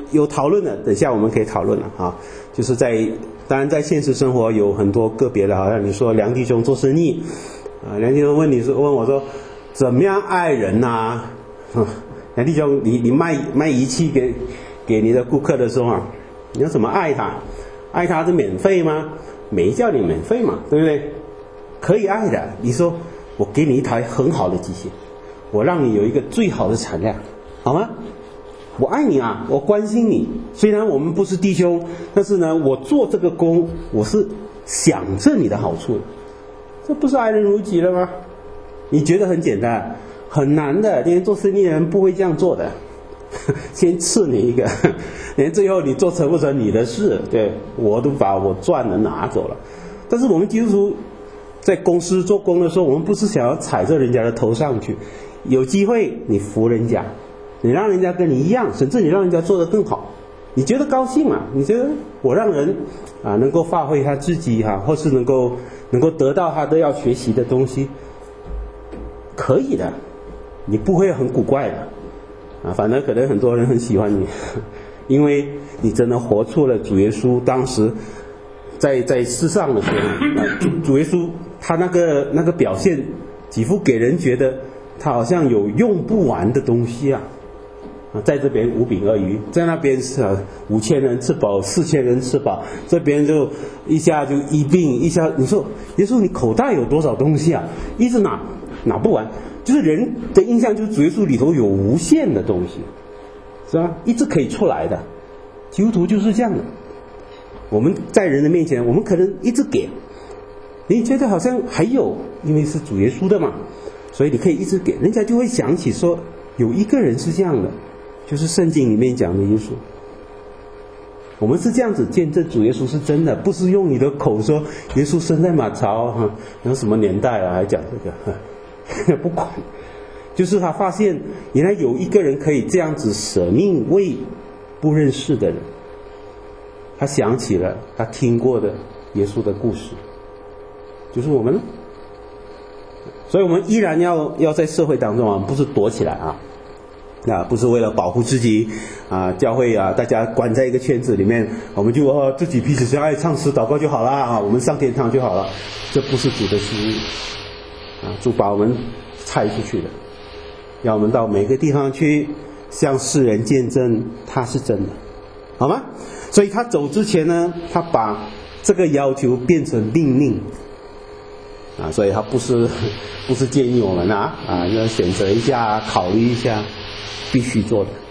有讨论的，等下我们可以讨论了啊。就是当然在现实生活有很多个别的，好像你说梁弟兄做生意梁弟兄问我说怎么样爱人啊梁弟兄，你卖仪器给你的顾客的时候你要怎么爱他？爱他是免费吗？没叫你免费嘛，对不对？可以爱的。你说我给你一台很好的机器，我让你有一个最好的产量，好吗？我爱你啊，我关心你。虽然我们不是弟兄，但是呢，我做这个工，我是想着你的好处的。这不是爱人如己了吗？你觉得很简单，很难的。连做生意的人不会这样做的。先赐你一个，连最后你做成不成你的事，对，我都把我赚的拿走了。但是我们基督徒在公司做工的时候，我们不是想要踩着人家的头上去，有机会你服人家，你让人家跟你一样，甚至你让人家做得更好，你觉得高兴嘛？你觉得我让人能够发挥他自己或是能够得到他都要学习的东西，可以的，你不会很古怪的反正可能很多人很喜欢你，因为你真的活出了主耶稣当时在世上的时候主耶稣他那个表现几乎给人觉得他好像有用不完的东西在这边5饼2鱼，在那边是5000人吃饱，4000人吃饱，这边就一下就一病一下，你说耶稣你口袋有多少东西一直拿不完。就是人的印象就是主耶稣里头有无限的东西，是吧？一直可以出来的。基督徒就是这样的。我们在人的面前，我们可能一直给，你觉得好像还有，因为是主耶稣的嘛，所以你可以一直给，人家就会想起说有一个人是这样的，就是圣经里面讲的耶稣。我们是这样子见证主耶稣是真的，不是用你的口说耶稣生在马槽然后什么年代还讲这个不管，就是他发现原来有一个人可以这样子舍命为不认识的人，他想起了他听过的耶稣的故事，就是我们了。所以我们依然要在社会当中不是躲起来不是为了保护自己教会大家关在一个圈子里面，我们就自己彼此相爱唱诗祷告就好了我们上天堂就好了。这不是主的心意主把我们拆出去的，要我们到每个地方去向世人见证他是真的，好吗？所以他走之前呢，他把这个要求变成命令所以他不是建议我们要选择一下考虑一下，必须做的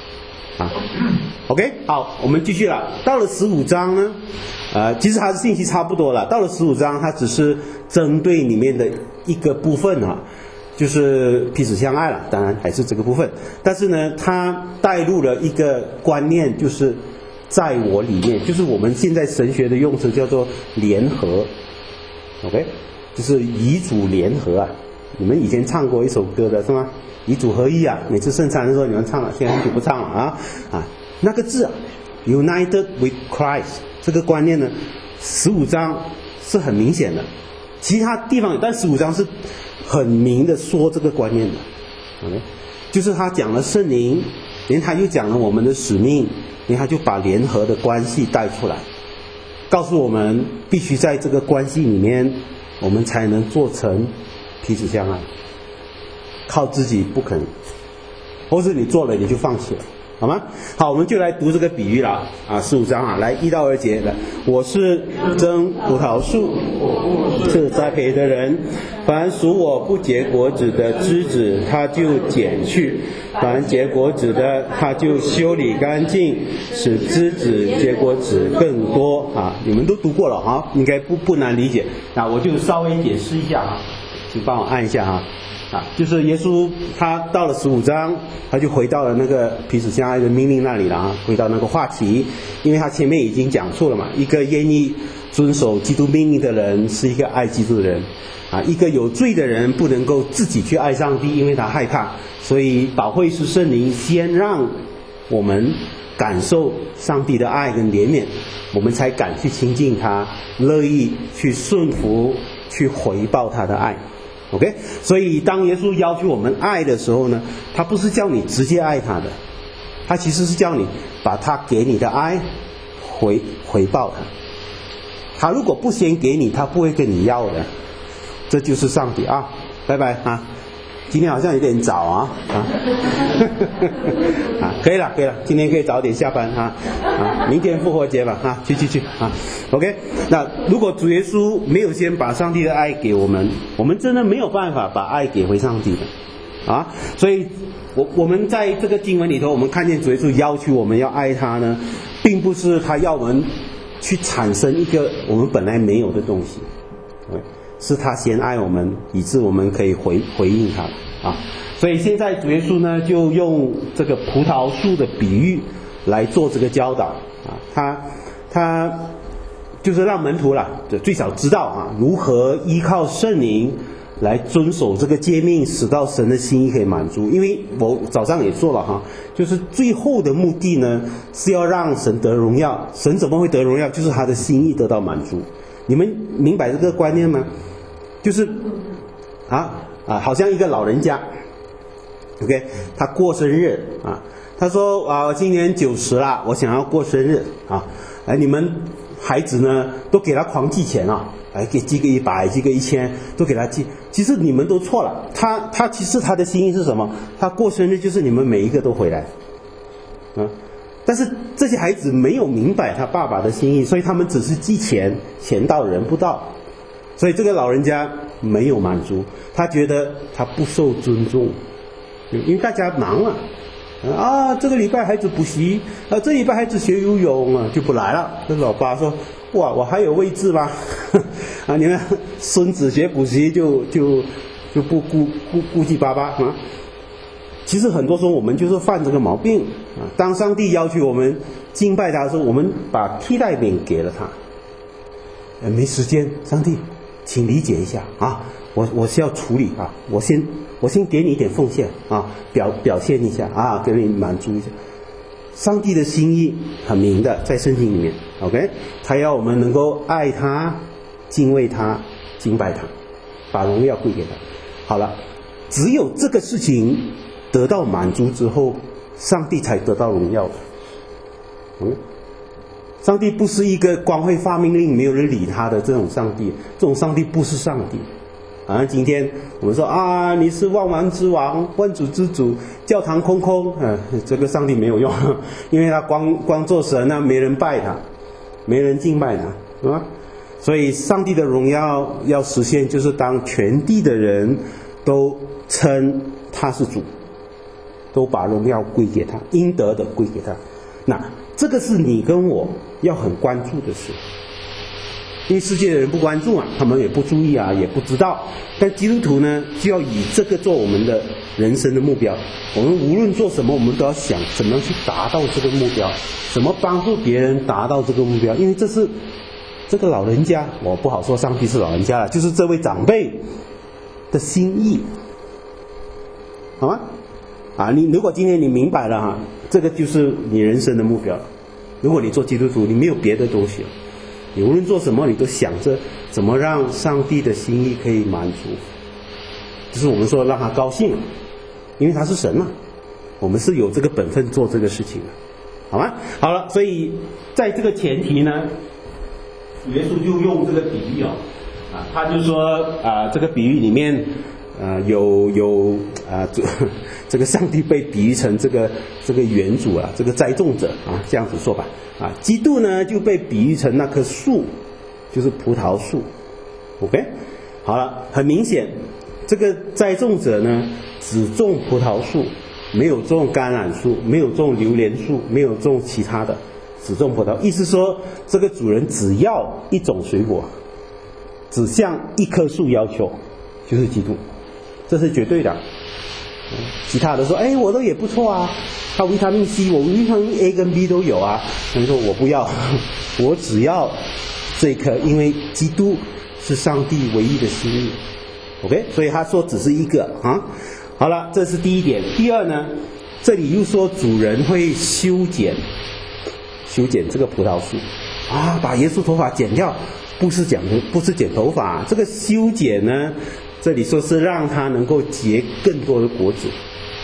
OK， 好，我们继续了。到了15章呢其实它的信息差不多了。到了15章，它只是针对里面的一个部分就是彼此相爱了，当然还是这个部分。但是呢，它带入了一个观念，就是在我里面，就是我们现在神学的用词叫做联合 OK， 就是遗嘱联合你们以前唱过一首歌的是吗？遗嘱合一每次圣餐的时候你们唱了，现在就不唱了那个字United with Christ 这个观念呢，15章是很明显的，其他地方但15章是很明的说这个观念的，okay？ 就是他讲了圣灵，连他又讲了我们的使命，连他就把联合的关系带出来，告诉我们必须在这个关系里面，我们才能做成彼此相爱，靠自己不可能，或是你做了你就放弃了，好吗？好，我们就来读这个比喻了15章来1到2节的。我是真葡萄树，是栽培的人，凡属我不结果子的枝子，他就剪去；凡结果子的，他就修理干净，使枝子结果子更多你们都读过了应该不难理解。那我就稍微解释一下请帮我按一下就是耶稣他到了15章，他就回到了那个彼此相爱的命令那里了回到那个话题，因为他前面已经讲述了嘛，一个愿意遵守基督命令的人是一个爱基督的人一个有罪的人不能够自己去爱上帝，因为他害怕，所以保惠师圣灵先让我们感受上帝的爱跟怜悯，我们才敢去亲近他，乐意去顺服，去回报他的爱。OK， 所以当耶稣要求我们爱的时候呢，他不是叫你直接爱他的， 他其实是叫你把他给你的爱回报他。他如果不先给你，他不会跟你要的。这就是上帝啊！拜拜啊！今天好像有点早啊可以了，今天可以早点下班明天复活节吧去OK。那如果主耶稣没有先把上帝的爱给我们，我们真的没有办法把爱给回上帝的所以我们在这个经文里头，我们看见主耶稣要求我们要爱他呢，并不是他要我们去产生一个我们本来没有的东西，是他先爱我们，以致我们可以回应他所以现在主耶稣呢，就用这个葡萄树的比喻来做这个教导他就是让门徒最少知道如何依靠圣灵来遵守这个诫命，使到神的心意可以满足。因为我早上也说了就是最后的目的呢，是要让神得荣耀。神怎么会得荣耀？就是他的心意得到满足。你们明白这个观念吗？就是好像一个老人家 OK， 他过生日他说今年90了，我想要过生日你们孩子呢都给他狂寄钱给寄个100，寄个1000，都给他寄。其实你们都错了，他其实他的心意是什么？他过生日就是你们每一个都回来但是这些孩子没有明白他爸爸的心意，所以他们只是寄钱，钱到人不到。所以这个老人家没有满足，他觉得他不受尊重，因为大家忙了这个礼拜孩子补习这礼拜孩子学游泳就不来了。这老爸说哇，我还有位置吗你们孙子学补习就不顾忌巴巴其实很多时候我们就是犯这个毛病当上帝要求我们敬拜他的时候，我们把替代品给了他没时间，上帝请理解一下我是要处理我先给你一点奉献表现一下给你满足一下。上帝的心意很明的，在圣经里面 OK， 他要我们能够爱他，敬畏他，敬拜他，把荣耀归给他。好了，只有这个事情得到满足之后，上帝才得到荣耀的上帝不是一个光会发命令没有人理他的这种上帝，这种上帝不是上帝今天我们说你是万王之王，万主之主，教堂空空这个上帝没有用，因为他光做神没人拜他，没人敬拜他所以上帝的荣耀要实现，就是当全地的人都称他是主，都把荣耀归给他，应得的归给他。那这个是你跟我要很关注的事，因为世界的人不关注他们也不注意也不知道。但基督徒呢，就要以这个做我们的人生的目标。我们无论做什么，我们都要想怎么去达到这个目标，怎么帮助别人达到这个目标。因为这是这个老人家，我不好说上帝是老人家了，就是这位长辈的心意，好吗？你如果今天你明白了这个就是你人生的目标。如果你做基督徒，你没有别的东西，你无论做什么，你都想着怎么让上帝的心意可以满足，就是我们说让他高兴，因为他是神我们是有这个本分做这个事情的，好吗？好了，所以在这个前提呢，耶稣就用这个比喻他就说这个比喻里面有这个上帝被比喻成这个园主这个栽种者这样子说吧基督呢就被比喻成那棵树，就是葡萄树 OK。 好了，很明显这个栽种者呢只种葡萄树，没有种橄榄树，没有种榴莲树，没有种其他的，只种葡萄。意思说这个主人只要一种水果，只向一棵树要求，就是基督，这是绝对的。其他的说我都也不错他维他命 C， 我维他命 A 跟 B 都有他说我不要我只要这一颗，因为基督是上帝唯一的心意 OK。 所以他说只是一个好了，这是第一点。第二呢，这里又说主人会修剪这个葡萄树把耶稣头发剪掉，不是剪头发，这个修剪呢，这里说是让它能够结更多的果子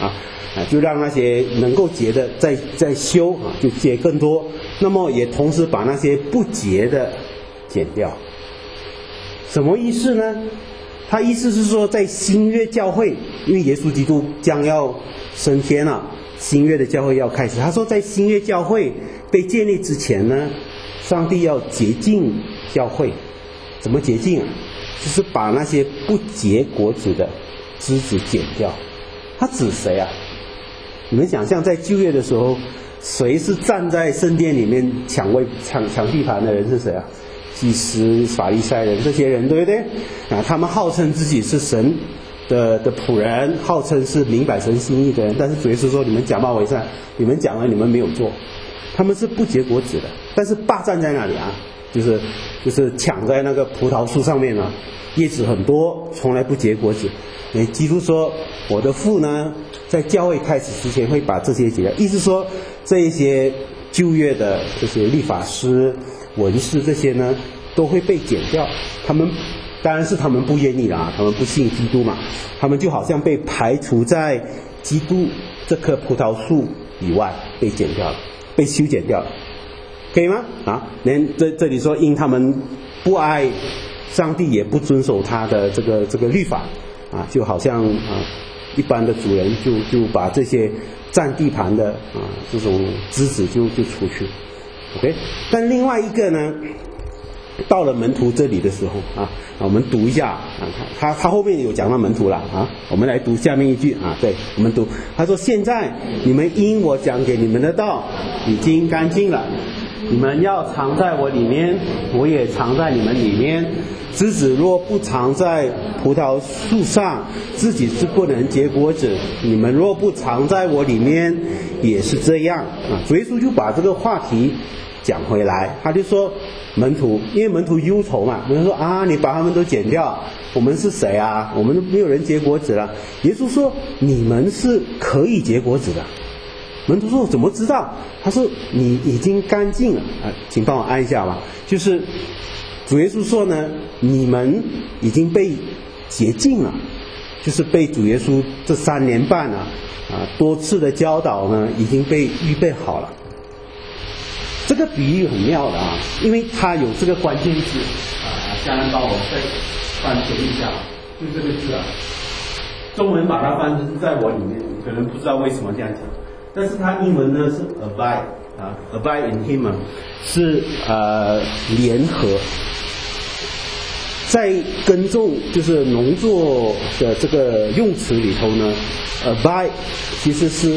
就让那些能够结的再修啊，就结更多。那么也同时把那些不结的剪掉。什么意思呢？他意思是说，在新约教会，因为耶稣基督将要升天了，新约的教会要开始。他说，在新约教会被建立之前呢，上帝要洁净教会。怎么洁净啊？就是把那些不结果子的枝子剪掉。他指谁啊？你们想象在旧约的时候，谁是站在圣殿里面抢地盘的人是谁啊？祭司、法利赛人这些人，对不对啊？他们号称自己是神的仆人，号称是明白神心意的人，但是主耶稣说，你们假冒伪善，你们讲了你们没有做。他们是不结果子的，但是霸占在那里啊，就是抢在那个葡萄树上面啊，叶子很多，从来不结果子。基督说，我的父呢，在教会开始之前会把这些解掉，意思说这一些旧约的这些律法师、文士这些呢，都会被剪掉。他们当然是他们不愿意啦，他们不信基督嘛，他们就好像被排除在基督这棵葡萄树以外，被剪掉了，被修剪掉了，可以吗？啊，连这里说，因他们不爱上帝，也不遵守他的这个律法啊，就好像一般的主人就把这些占地盘的这种枝子就除去 ，OK。但另外一个呢，到了门徒这里的时候我们读一下啊，他后面有讲到门徒了啊，我们来读下面一句啊，对，我们读，他说：现在你们因我讲给你们的道已经干净了，你们要藏在我里面，我也藏在你们里面。枝子若不藏在葡萄树上，自己是不能结果子。你们若不藏在我里面，也是这样啊。主耶稣就把这个话题讲回来，他就说门徒，因为门徒忧愁嘛，门徒说啊，你把他们都剪掉，我们是谁啊？我们都没有人结果子了。耶稣说，你们是可以结果子的。门徒说，怎么知道？他说，你已经干净了啊，请帮我按一下吧。就是主耶稣说呢，你们已经被洁净了，就是被主耶稣这3年半多次的教导呢，已经被预备好了。这个比喻很妙的因为它有这个关键字家人帮我再翻译一下，就这个字中文把它翻成在我里面，可能不知道为什么这样讲，但是它英文呢是 abide in him 是联合。在耕种就是农作的这个用词里头呢 abide 其实是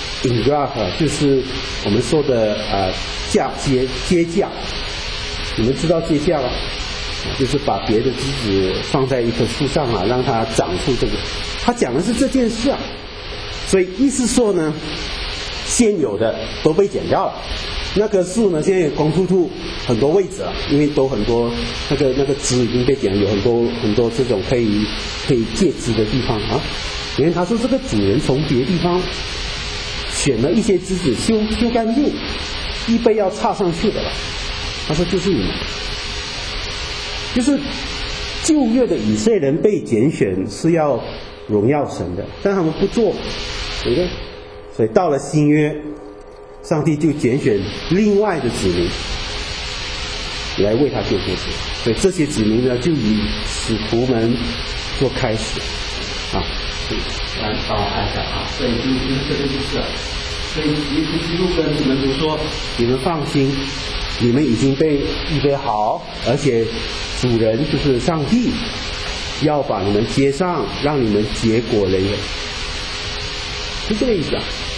engraft 就是我们说的接架。你们知道接架吗？就是把别的枝子放在一棵树上让它长出这个。他讲的是这件事所以意思说呢，现有的都被剪掉了。那棵树呢，现在光秃秃很多位置了，因为都很多那个枝已经被剪了，有很多这种可以借枝的地方因为他说这个主人从别的地方选了一些枝子修干净，预备要插上去的了。他说就是你们，就是旧约的以色列人被拣选是要荣耀神的，但他们不做，对不对？所以到了新约，上帝就拣选另外的子民来为他做果子，所以这些子民呢，就以使徒们做开始来帮我看一下所以就是这个意思所以耶稣基督跟门徒说，你们放心，你们已经被预备好，而且主人就是上帝要把你们接上，让你们结果累累，是这个意思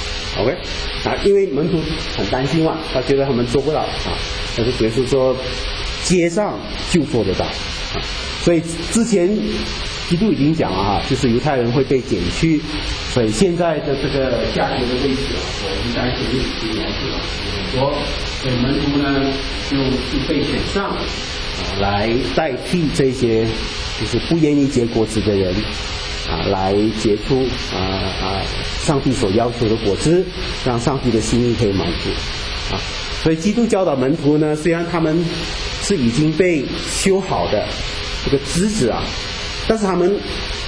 OK 因为门徒很担心嘛，他觉得他们做不到但是主耶稣说接上就做得到所以之前基督已经讲了就是犹太人会被剪去，所以现在的这个下决的位置我应该前面已经描述了很多，所以门徒呢就被选上来代替这些就是不愿意结果子的人来结出上帝所要求的果子，让上帝的心意可以满足所以基督教导门徒呢，虽然他们是已经被修好的这个枝子但是他们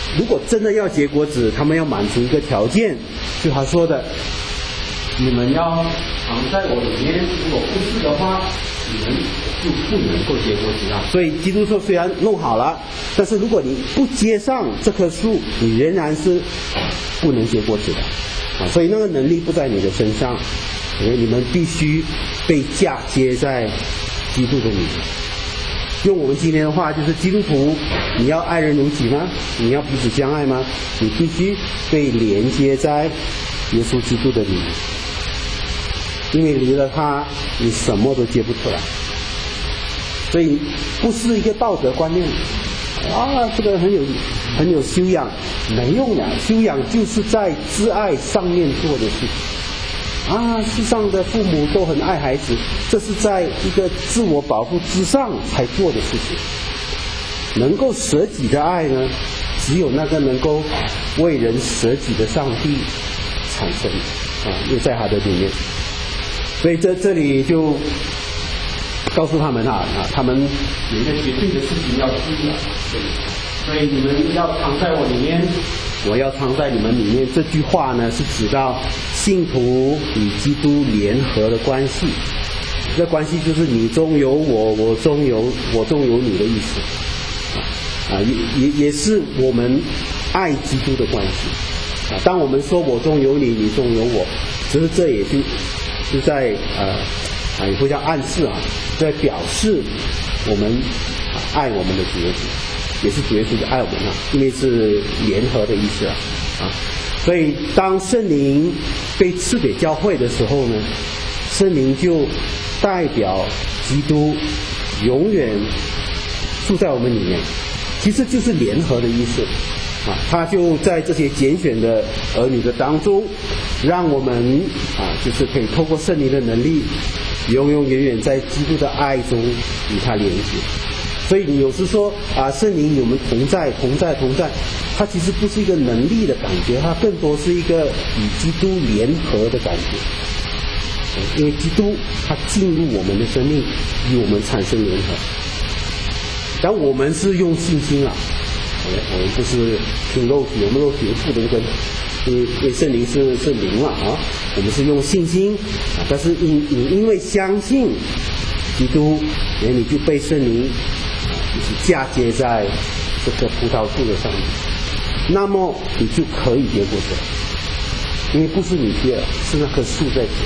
如果真的要结果子，他们要满足一个条件，就他说的，你们要藏在我里面，如果不是的话，你们就不能够结果子啊。所以基督说虽然弄好了，但是如果你不接上这棵树，你仍然是不能结果子的啊。所以那个能力不在你的身上，因为你们必须被嫁接在基督的里面。用我们今天的话，就是基督徒，你要爱人如己吗？你要彼此相爱吗？你必须被连接在耶稣基督的里面，因为离了他，你什么都接不出来。所以不是一个道德观念啊，这个很有修养，没用的。修养就是在自爱上面做的事情。啊，世上的父母都很爱孩子，这是在一个自我保护之上才做的事情。能够舍己的爱呢，只有那个能够为人舍己的上帝产生啊，又在他的里面。所以这里就告诉他们他们有一个绝对的事情要注意了。所以你们要藏在我里面，我要藏在你们里面。这句话呢，是指到信徒与基督联合的关系。这关系就是你中有我，我中有你的意思。也是我们爱基督的关系。当我们说我中有你，你中有我，其实这也就在也不叫暗示在表示我们爱我们的主耶稣，也是主耶稣爱我们因为是联合的意思所以当圣灵被赐给教会的时候呢，圣灵就代表基督永远住在我们里面，其实就是联合的意思他就在这些拣选的儿女的当中，让我们就是可以透过圣灵的能力，永永远远在基督的爱中与他连接。所以你有时说圣灵与我们同在，它其实不是一个能力的感觉，它更多是一个与基督联合的感觉。因为基督他进入我们的生命，与我们产生联合。但我们是用信心我们不是凭肉体，我们肉体不能跟，因为圣灵是灵我们是用信心但是你因为相信基督，你就被圣灵就是嫁接在这个葡萄树的上面，那么你就可以结果子，因为不是你结，是那棵树在结，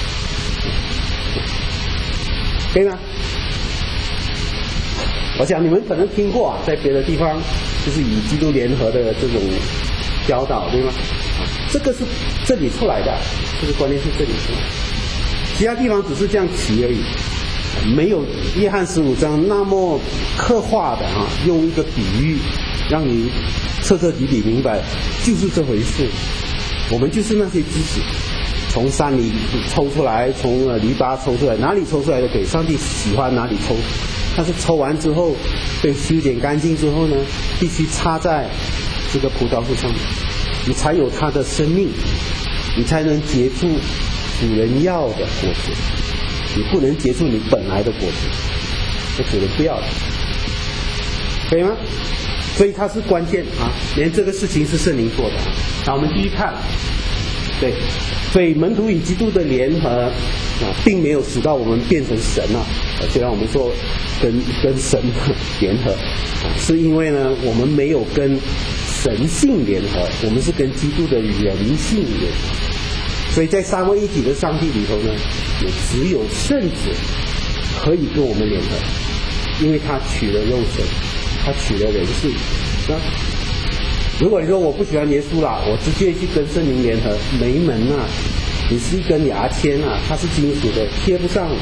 可以吗？我想你们可能听过在别的地方就是与基督联合的这种教导，对吗？这个是这里出来的，这个观念是这里出来的，其他地方只是这样提而已，没有约翰15章那么刻画的用一个比喻让你彻彻底底明白就是这回事。我们就是那些枝子从山里抽出来，从篱笆抽出来，哪里抽出来都可以，上帝喜欢哪里抽。但是抽完之后被修剪干净之后呢，必须插在这个葡萄树上面，你才有它的生命，你才能结出主人要的果子，你不能结出你本来的果子，这主人不要的，可以吗？所以它是关键连这个事情是圣灵做的我们继续看。对，所以门徒与基督的联合并没有使到我们变成神虽然我们说跟神联合是因为呢我们没有跟神性联合，我们是跟基督的人性联合。所以在三位一体的上帝里头呢，也只有圣子可以跟我们联合，因为他取了肉身，他取了人性如果你说我不喜欢耶稣啦，我直接去跟圣灵联合，没门你是一根牙签它是金属的，贴不上的，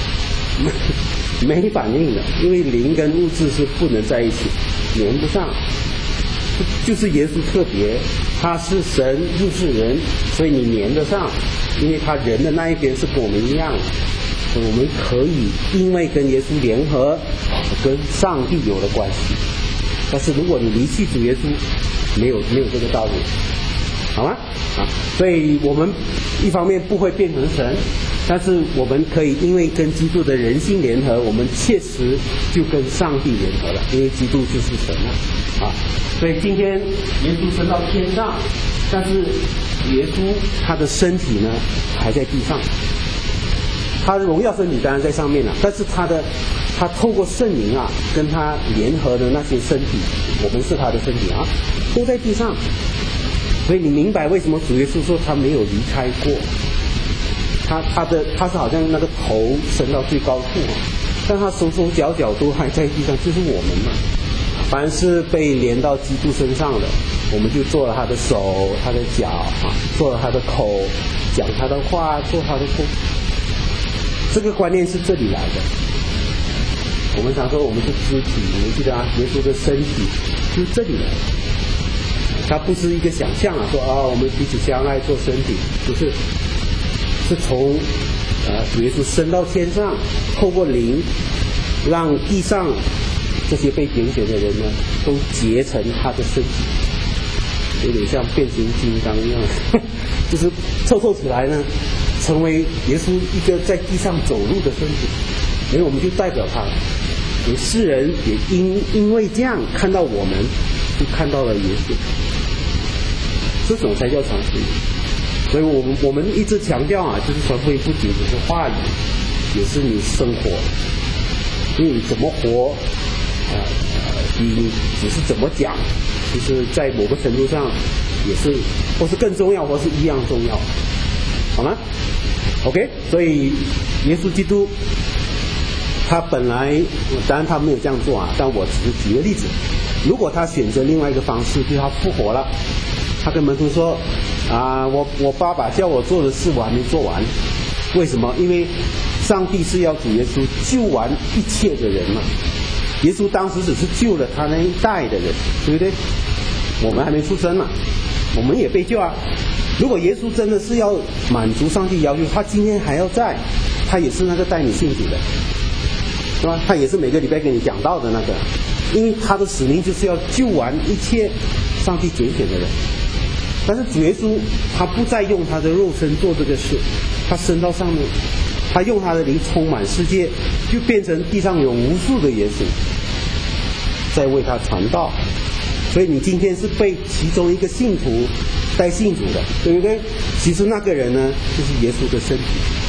没反应的，因为灵跟物质是不能在一起，连不上。就是耶稣特别，他是神又是人，所以你连得上，因为他人的那一边是跟我们一样，所以我们可以因为跟耶稣联合，跟上帝有了关系。但是如果你离弃主耶稣，没有这个道理，好吗？所以我们一方面不会变成神，但是我们可以因为跟基督的人性联合，我们切实就跟上帝联合了，因为基督就是神啊。所以今天耶稣升到天上，但是耶稣他的身体呢还在地上，他的荣耀身体当然在上面了，但是他透过圣灵啊，跟他联合的那些身体，我们是他的身体啊，都在地上。所以你明白为什么主耶稣说他没有离开过？他是好像那个头升到最高处啊，但他手手脚脚都还在地上，就是我们嘛。凡是被连到基督身上的，我们就做了他的手、他的脚啊，做了他的口，讲他的话，做他的工。这个观念是这里来的。我们常说我们是肢体，你们记得啊，耶稣的身体就是这里来的。它不是一个想象啊，说我们彼此相爱做身体，不是，是从主耶稣升到天上，透过灵，让地上这些被拣选的人呢，都结成他的身体，有点像变形金刚一样，就是凑起来呢，成为耶稣一个在地上走路的身体，所以我们就代表他，有世人也因为这样看到我们，就看到了耶稣，这种才叫传福音。所以我们一直强调啊，就是传福音不仅只是话语，也是你生活，因为你怎么活。你只是怎么讲，其实在某个程度上也是，或是更重要，或是一样重要，好吗 ？OK， 所以耶稣基督他本来，当然他没有这样做啊，但我只是举个例子，如果他选择另外一个方式，就是他复活了，他跟门徒说我爸爸叫我做的事我还没做完，为什么？因为上帝是要主耶稣救完一切的人嘛。耶稣当时只是救了他那一代的人，对不对？我们还没出生嘛，我们也被救啊。如果耶稣真的是要满足上帝要求，他今天还要在，他也是那个带你信主的，是吧？他也是每个礼拜跟你讲道的那个，因为他的使命就是要救完一切上帝拣选的人。但是主耶稣他不再用他的肉身做这个事，他升到上面，他用他的灵充满世界，就变成地上有无数的耶稣在为他传道。所以你今天是被其中一个信徒带信主的，对不对？其实那个人呢，就是耶稣的身体。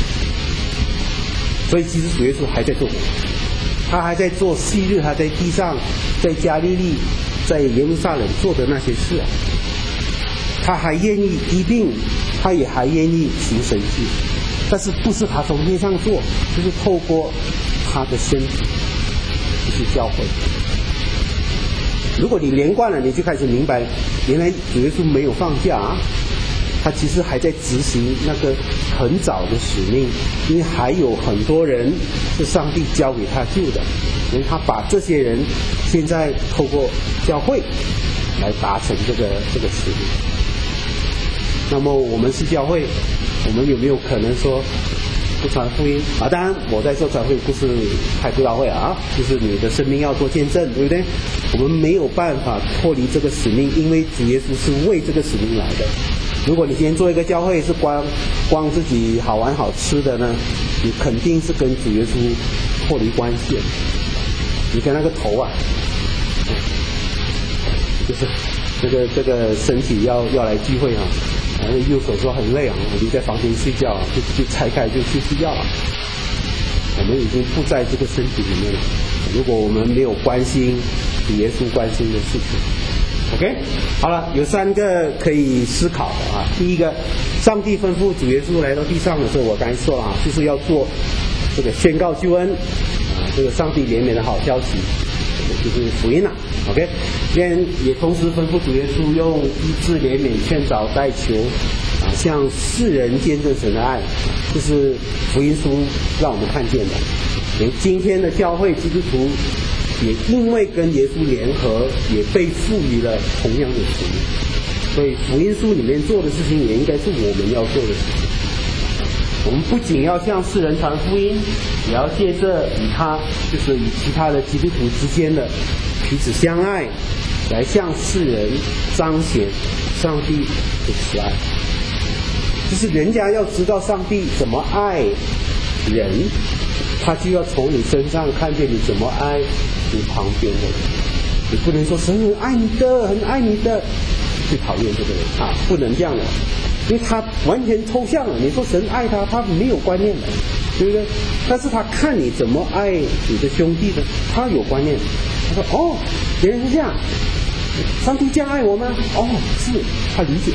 所以其实主耶稣还在做，他还在做昔日他在地上，在加利利，在耶路撒冷做的那些事啊。他还愿意医病，他也还愿意行神迹，但是不是他从天上做，就是透过他的身体，就是教会。如果你连贯了，你就开始明白，原来主耶稣没有放假啊，他其实还在执行那个很早的使命，因为还有很多人是上帝交给他救的，所以他把这些人现在透过教会来达成这个使命。那么我们是教会，我们有没有可能说不传福音啊？当然我在说传福音不是开布道会啊，就是你的生命要做见证，对不对？我们没有办法脱离这个使命，因为主耶稣是为这个使命来的。如果你今天做一个教会是光自己好玩好吃的呢，你肯定是跟主耶稣脱离关系的。你看那个头啊，就是这个身体要来聚会啊，右手说很累啊，留在房间睡觉啊，就拆开就去睡觉啊。我们已经不在这个身体里面了。如果我们没有关心主耶稣关心的事情 ，OK， 好了，有3个可以思考的啊。第一个，上帝吩咐主耶稣来到地上的时候，我刚才说啊，就是要做这个宣告救恩啊，这个上帝怜悯的好消息，就是福音了。OK， 也同时吩咐主耶稣用医治、怜悯、劝导、代求啊，向世人见证神的爱，这是福音书让我们看见的。今天的教会基督徒也因为跟耶稣联合，也被赋予了同样的使命。所以福音书里面做的事情，也应该是我们要做的事情。我们不仅要向世人传福音，也要借着与其他的基督徒之间的彼此相爱，来向世人彰显上帝的慈爱。就是人家要知道上帝怎么爱人，他就要从你身上看见你怎么爱你旁边的人。 你不能说神很爱你的，很爱你的，去讨厌这个人啊，不能这样的，因为他完全抽象了。你说神爱他，他没有观念的，对不对？但是他看你怎么爱你的兄弟的，他有观念。他说哦，原来是这样，上帝这样爱我吗？哦，是，他理解。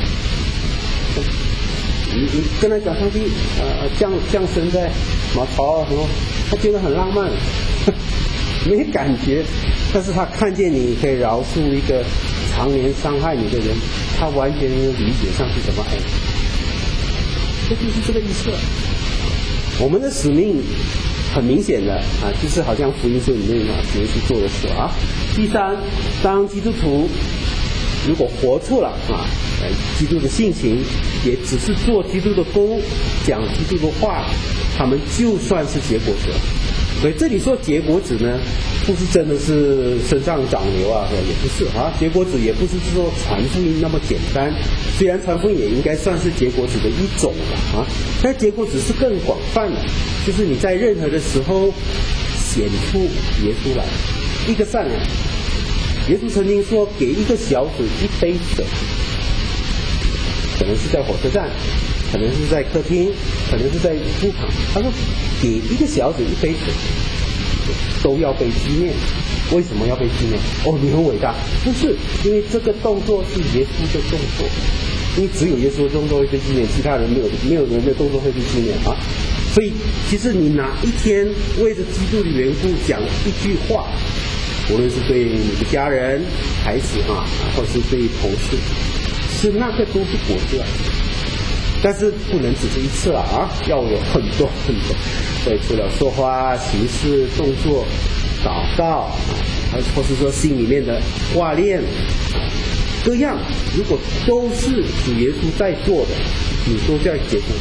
你跟他讲上帝降生在马槽什么，他觉得很浪漫，没感觉。但是他看见你可以饶恕一个常年伤害你的人，他完全理解上帝怎么爱你。这就是这个意思了。我们的使命很明显的啊，就是好像福音书里面啊，耶稣做的事啊。第三，当基督徒如果活出了啊，基督的性情，也只是做基督的工，讲基督的话，他们就算是结果子。所以这里说结果子呢，不是真的是身上长瘤啊，也不是啊，结果子也不是说传福音那么简单。虽然传福音也应该算是结果子的一种了啊，但结果子是更广泛的，就是你在任何的时候显出耶稣来，一个善良。耶稣曾经说，给一个小子一杯水，可能是在火车站，可能是在客厅，可能是在路旁。他说，给一个小子一杯水，都要被纪念。为什么要被纪念？哦，你很伟大，不是，因为这个动作是耶稣的动作，因为只有耶稣的动作会被纪念，其他人没有人的动作会被纪念啊。所以，其实你哪一天为着基督的缘故讲一句话，无论是对你的家人、孩子啊，或是对同事，是那个都是果子啊。但是不能只是一次了啊，要有很多很多。所以除了说话、行事、动作、祷告啊，或是说心里面的挂念，各样，如果都是主耶稣在做的，你都在结果。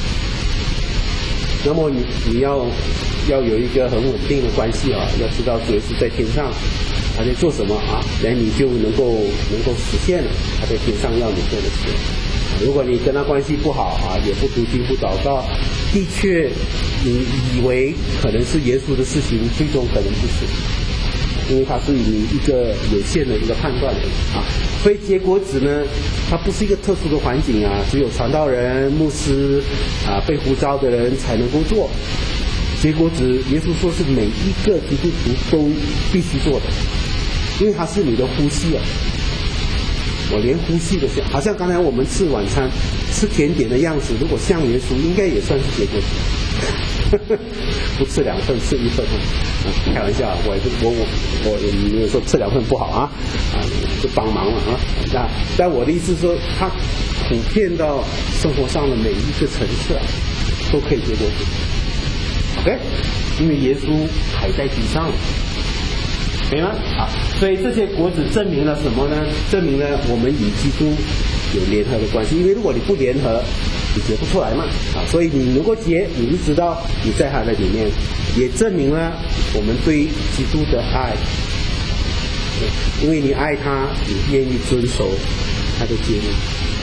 那么你要有一个很稳定的关系啊，要知道主耶稣在天上他在做什么啊，然后你就能够实现了他在天上要你做的事。如果你跟他关系不好啊，也不读经不祷告，的确你以为可能是耶稣的事情，最终可能不是，因为他是你一个有限的一个判断的啊。所以结果子呢，它不是一个特殊的环境啊，只有传道人、牧师啊被呼召的人才能够做。结果子，耶稣说是每一个基督徒都必须做的，因为它是你的呼吸啊。我连呼吸都像，好像刚才我们吃晚餐吃甜点的样子，如果像耶稣，应该也算是结果子。不吃2份，吃1份，开玩笑，我也没有说吃2份不好啊，就帮忙了啊。但我的意思是说，它普遍到生活上的每一个层次啊，都可以结果子。OK， 因为耶稣还在地上。可以吗？啊，所以这些果子证明了什么呢？证明了我们与基督有联合的关系。因为如果你不联合，你结不出来嘛。啊，所以你能够结，你就知道你在他的里面，也证明了我们对基督的爱。因为你爱他，你愿意遵守他的诫命，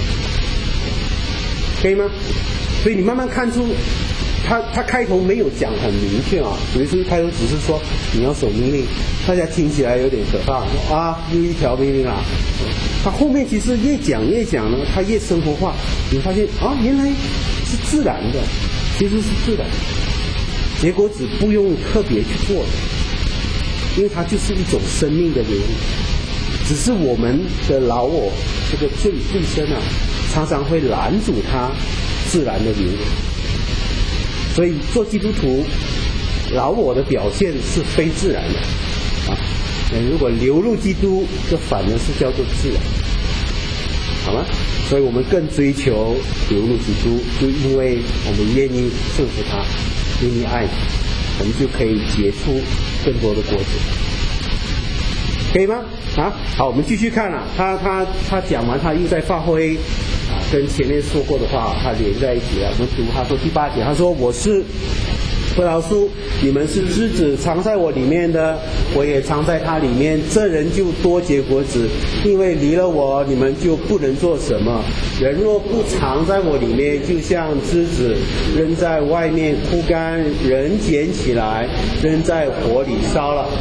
可以吗？所以你慢慢看出。他开头没有讲很明确啊，主耶稣开头只是说你要守命令，大家听起来有点可怕，说啊又一条命令啊。他后面其实越讲呢，他越生活化，你发现啊原来是自然的，其实是自然的，结果只不用特别去做的，因为它就是一种生命的流露，只是我们的老我这个罪深啊，常常会拦阻它自然的流露。所以做基督徒，老我的表现是非自然的啊。如果流入基督，这反而是叫做自然，好吗？所以我们更追求流入基督，就因为我们愿意顺服他，愿意爱他，我们就可以结出更多的果子，可以吗？啊，好，我们继续看了，他讲完，他又在发挥。跟前面说过的话，他连在一起了。我们读，他说第8节，他说我是葡萄树，你们是枝子，藏在我里面的，我也藏在他里面。这人就多结果子，因为离了我，你们就不能做什么。人若不藏在我里面，就像枝子扔在外面枯干，人捡起来扔在火里烧了。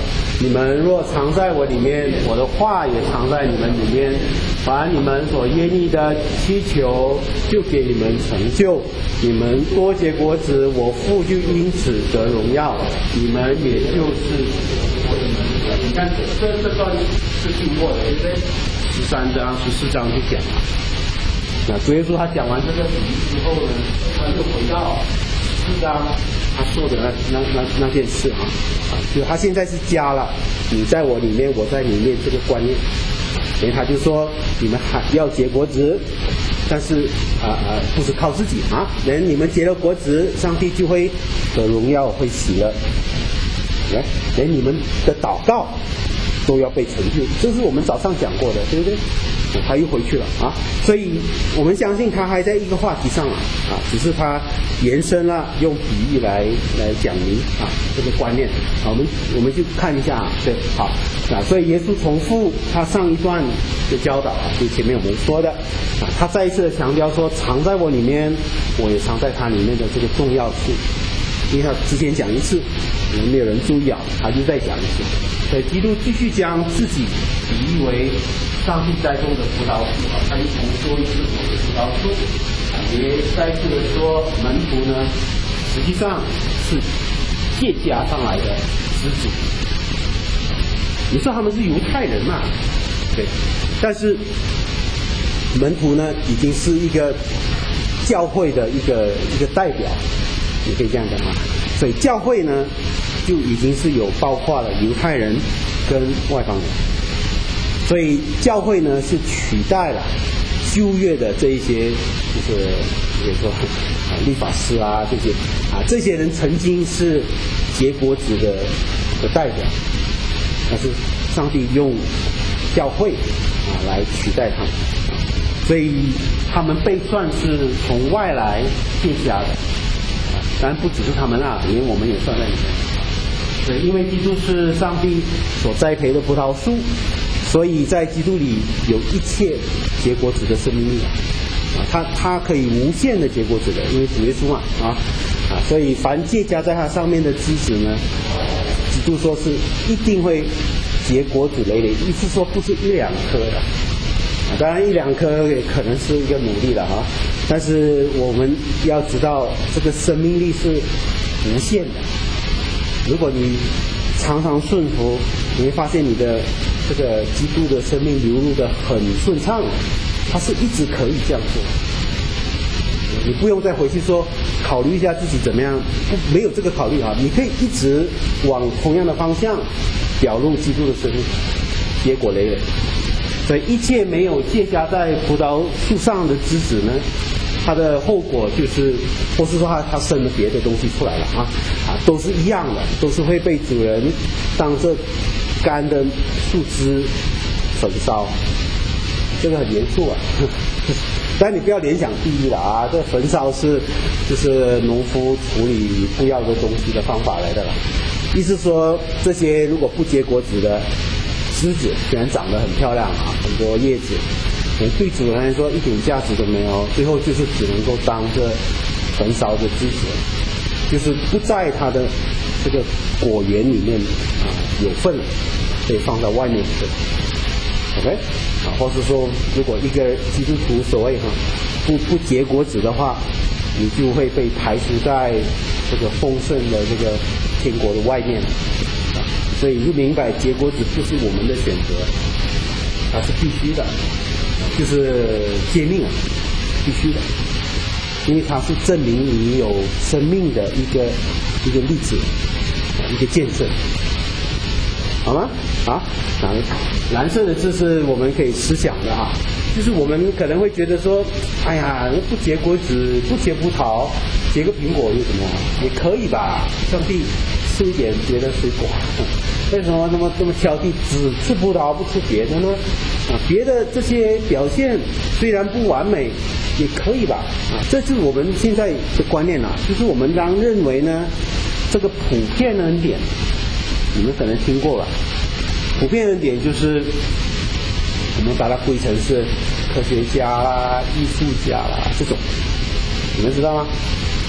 你们若藏在我里面，我的话也藏在你们里面，凡你们所愿意的祈求，就给你们成就。你们多结果子，我父就因此得荣耀，你们也就是我的门徒。你看这段是听过的，对不对？13章、14章就讲了。那主耶稣他讲完这个比喻之后呢，他就回到14章他说的那件事啊，就他现在是加了你在我里面，我在里面这个观念，所以他就说你们还要结果子，但是不是靠自己啊，连你们结了果子，上帝就会得荣耀，会喜乐，连你们的祷告都要被成就，这是我们早上讲过的，对不对？他又回去了啊，所以我们相信他还在一个话题上啊，只是他延伸了，用比喻来讲明啊这个观念啊，我们就看一下啊，对，好啊，所以耶稣重复他上一段的教导啊，就前面我们说的啊，他再一次的强调说，藏在我里面，我也藏在他里面的这个重要性。因为他之前讲一次，没有人注意啊，他就再讲一次。所以基督继续将自己比喻为上帝栽种的葡萄树啊，他就重说一次我的葡萄树啊，也再一次的说门徒呢，实际上是借加上来的枝子。你说他们是犹太人嘛？对，但是门徒呢，已经是一个教会的一个代表。也可以这样讲啊，所以教会呢就已经是有包括了犹太人跟外邦人，所以教会呢是取代了旧约的这一些，就是比如说律法师啊这些人曾经是结果子的代表，但是上帝用教会来取代他们，所以他们被算是从外来借加的。当然不只是他们啦，连我们也算在里面。对，因为基督是上帝所栽培的葡萄树，所以在基督里有一切结果子的生命力啊，他可以无限的结果子的，因为主耶稣嘛所以凡借加在他上面的枝子呢，基督说是一定会结果子累累，意思说不是1-2颗的。当然1-2颗也可能是一个努力了哈，但是我们要知道这个生命力是无限的。如果你常常顺服，你会发现你的这个基督的生命流入的很顺畅，它是一直可以这样做。你不用再回去说考虑一下自己怎么样，没有这个考虑啊，你可以一直往同样的方向表露基督的生命，结果累累。所以一切没有借加在葡萄树上的枝子呢，它的后果就是，或是说它生了别的东西出来了都是一样的，都是会被主人当这干的树枝焚烧。这个很严肃啊，但你不要联想地狱了啊！这焚烧就是农夫处理不要的东西的方法来的了。意思说，这些如果不结果子的枝子虽然长得很漂亮啊，很多叶子，对主人来说一点价值都没有，最后就是只能够当这焚烧的枝子，就是不在它的这个果园里面有份了，可以放在外面去。OK 或是说，如果一个基督徒所谓不结果子的话，你就会被排除在这个丰盛的这个天国的外面所以就明白结果子不是我们的选择，它是必须的，就是诫命必须的，因为它是证明你有生命的一个例子，一个见证，好吗？蓝色的字是我们可以思想的就是我们可能会觉得说，哎呀，不结果子，不结葡萄，结个苹果又怎么样？也可以吧？上帝吃一点别的水果，为什么那么挑剔，只吃葡萄不吃别的呢？别的这些表现虽然不完美，也可以吧？这是我们现在的观念就是我们当认为呢，这个普遍恩典，你们可能听过吧？普遍恩典就是我们把它归成是科学家啦、艺术家啦这种，你们知道吗？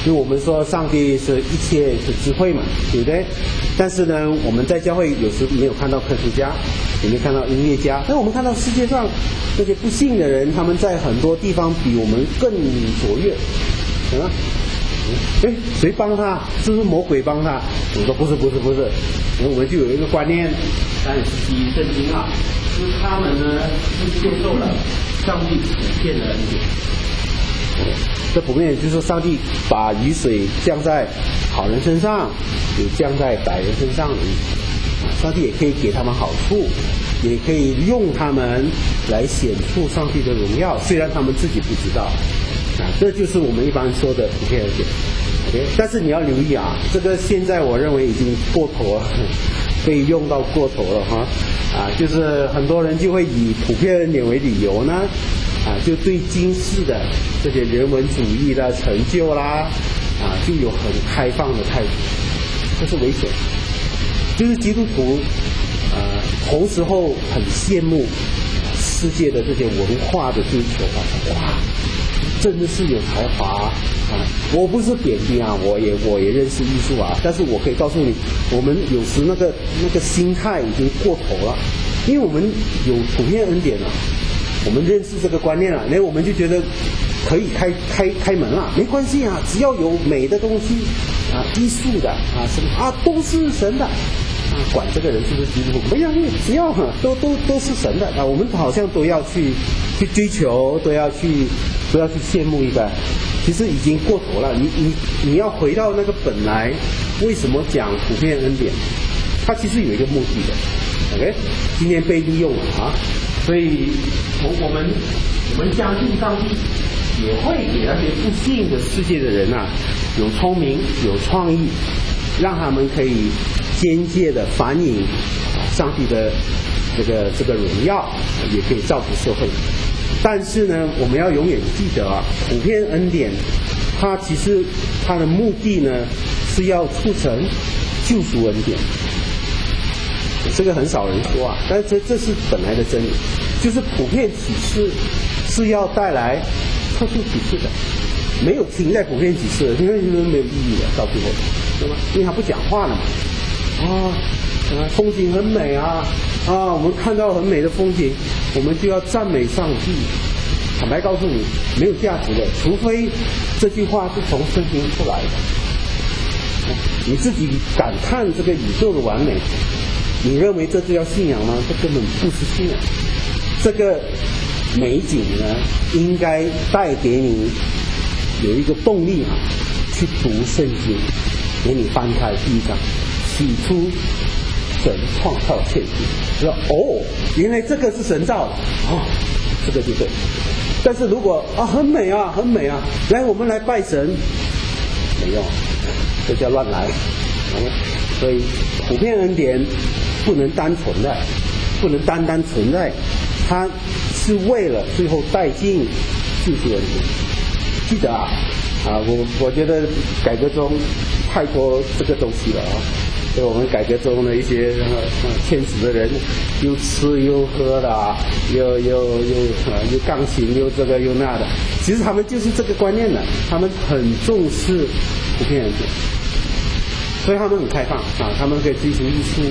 因为我们说上帝是一切是智慧嘛，对不对？但是呢，我们在教会有时没有看到科学家，也没有看到音乐家，但我们看到世界上那些不信的人，他们在很多地方比我们更卓越，啊。谁帮他？是不是魔鬼帮他？我说不是，我们就有一个观念，但是基于圣经啊，就是他们呢是接受了上帝普遍的恩典。这普遍就是说，上帝把雨水降在好人身上，也降在歹人身上。上帝也可以给他们好处，也可以用他们来显出上帝的荣耀，虽然他们自己不知道。这就是我们一般说的普遍恩典。OK， 但是你要留意啊，这个现在我认为已经过头了，被用到过头了哈。就是很多人就会以普遍恩典为理由呢，就对今世的这些人文主义的成就啦，就有很开放的态度，这是危险。就是基督徒，同时候很羡慕世界的这些文化的追求哇，真的是有才华我不是贬低我也认识艺术但是我可以告诉你，我们有时那个心态已经过头了，因为我们有普遍恩典了，我们认识这个观念了，那我们就觉得可以开门了，没关系只要有美的东西艺术的什么都是神的管这个人是不是基督徒没有，只要都是神的我们好像都要去追求，都要去羡慕一个，其实已经过头了。你要回到那个本来为什么讲普遍恩典，它其实有一个目的的。OK， 今天被利用了所以我们相信上帝也会给那些不信的世界的人有聪明有创意，让他们可以间接的反映上帝的这个荣耀，也可以造福社会。但是呢，我们要永远记得普遍恩典，它其实它的目的呢是要促成救赎恩典。这个很少人说但是这是本来的真理，就是普遍启示是要带来特殊启示的，没有停在普遍启示的，因为没有意义的，到最后，对吗？因为他不讲话了嘛。风景很美我们看到很美的风景，我们就要赞美上帝。坦白告诉你，没有价值的，除非这句话是从圣经出来的。你自己感叹这个宇宙的完美，你认为这就叫信仰吗？这根本不是信仰。这个美景呢，应该带给你有一个动力去读圣经。给你翻开第1章，起初神创造天地，说原来这个是神造的这个就对。但是如果很美很美来我们来拜神，没用，这叫乱来。所以普遍恩典不能单纯的，不能单单存在，它是为了最后带进救赎恩典。记得我觉得改革中太多这个东西了所以我们改革中的一些天使的人，又吃又喝的又钢琴又这个又那的，其实他们就是这个观念的，他们很重视普遍恩典，所以他们很开放他们可以追求艺术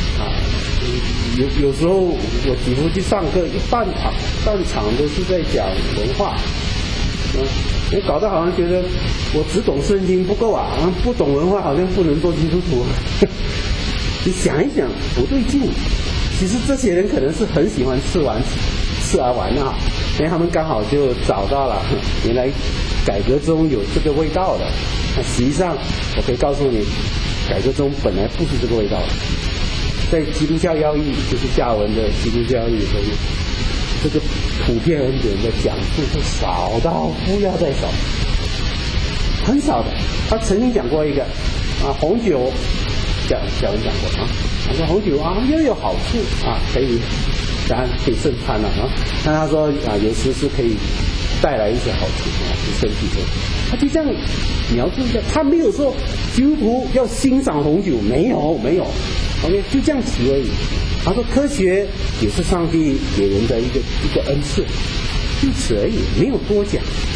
有时候我几乎去上课，半场都是在讲文化你搞得好像觉得我只懂圣经不够不懂文化好像不能做基督徒你想一想不对劲，其实这些人可能是很喜欢吃而玩因为他们刚好就找到了原来改革中有这个味道的。实际上我可以告诉你，改革中本来不是这个味道的。在基督教要义，就是下文的基督教要义里头，这个普遍恩典的讲述是少到不要再少，很少的。他曾经讲过一个红酒，讲过他说红酒又有好处可以当然可以盛餐了但他说有时是可以带来一些好处对身体的。他就这样描述一下，他没有说基督徒要欣赏红酒，没有 OK， 就这样提而已。他说科学也是上帝给人的一个恩赐，就此而已，没有多讲。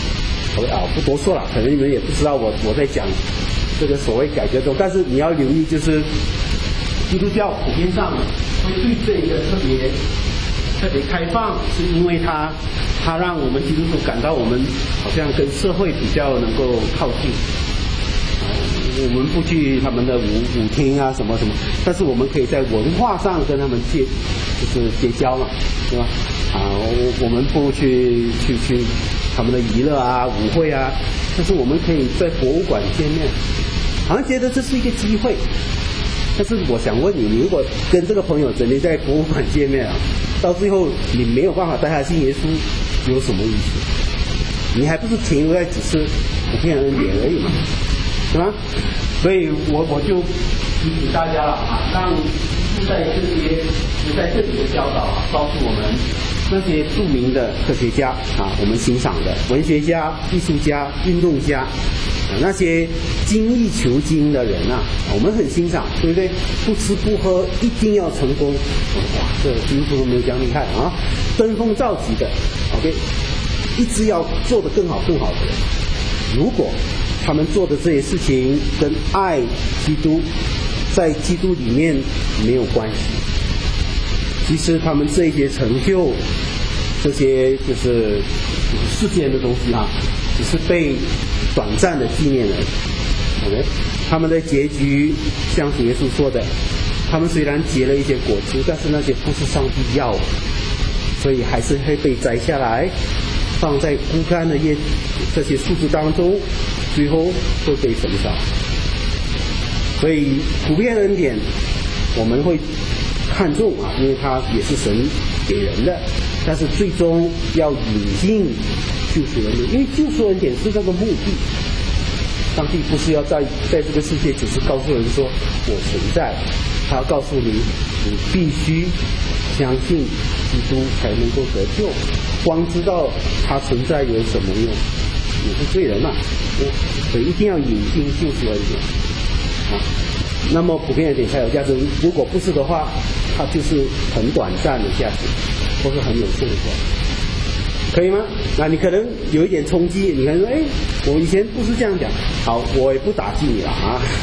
不多说了，可能你们也不知道我在讲这个所谓改革中，但是你要留意，就是基督教普遍上会对这一个特别开放，是因为它让我们基督徒感到我们好像跟社会比较能够靠近。我们不去他们的舞厅啊什么什么，但是我们可以在文化上跟他们结交嘛，对吧？我们不去他们的娱乐啊舞会啊，但是我们可以在博物馆见面，好像觉得这是一个机会。但是我想问你，你如果跟这个朋友整天在博物馆见面啊，到最后你没有办法带他信耶稣，有什么意思？你还不是停留在只是普遍恩典而已嘛？是吧？所以我就提醒大家了让在这里的教导告诉我们那些著名的科学家我们欣赏的文学家、艺术家、运动家那些精益求精的人我们很欣赏，对不对？不吃不喝一定要成功，哇，这基督徒没有这样厉害登峰造极的 ，OK， 一直要做得更好的人，如果他们做的这些事情跟爱基督，在基督里面没有关系。其实他们这些成就，这些就是世间的东西只是被短暂的纪念而已。OK， 他们的结局像主耶稣说的，他们虽然结了一些果子，但是那些不是上帝要的，所以还是会被摘下来，放在枯干的这些树枝当中，最后会被焚烧。所以普遍恩典我们会看重因为它也是神给人的，但是最终要引进救赎恩典，因为救赎恩典是这个目的。上帝不是要在这个世界只是告诉人说我存在，他要告诉你必须相信基督才能够得救，光知道他存在有什么用？你是罪人所以一定要引进救赎恩典那么普遍恩典才有价值，如果不是的话，它就是很短暂的价值，或是很有限的价值，可以吗？那你可能有一点冲击，你可能说我以前不是这样讲，好，我也不打击你了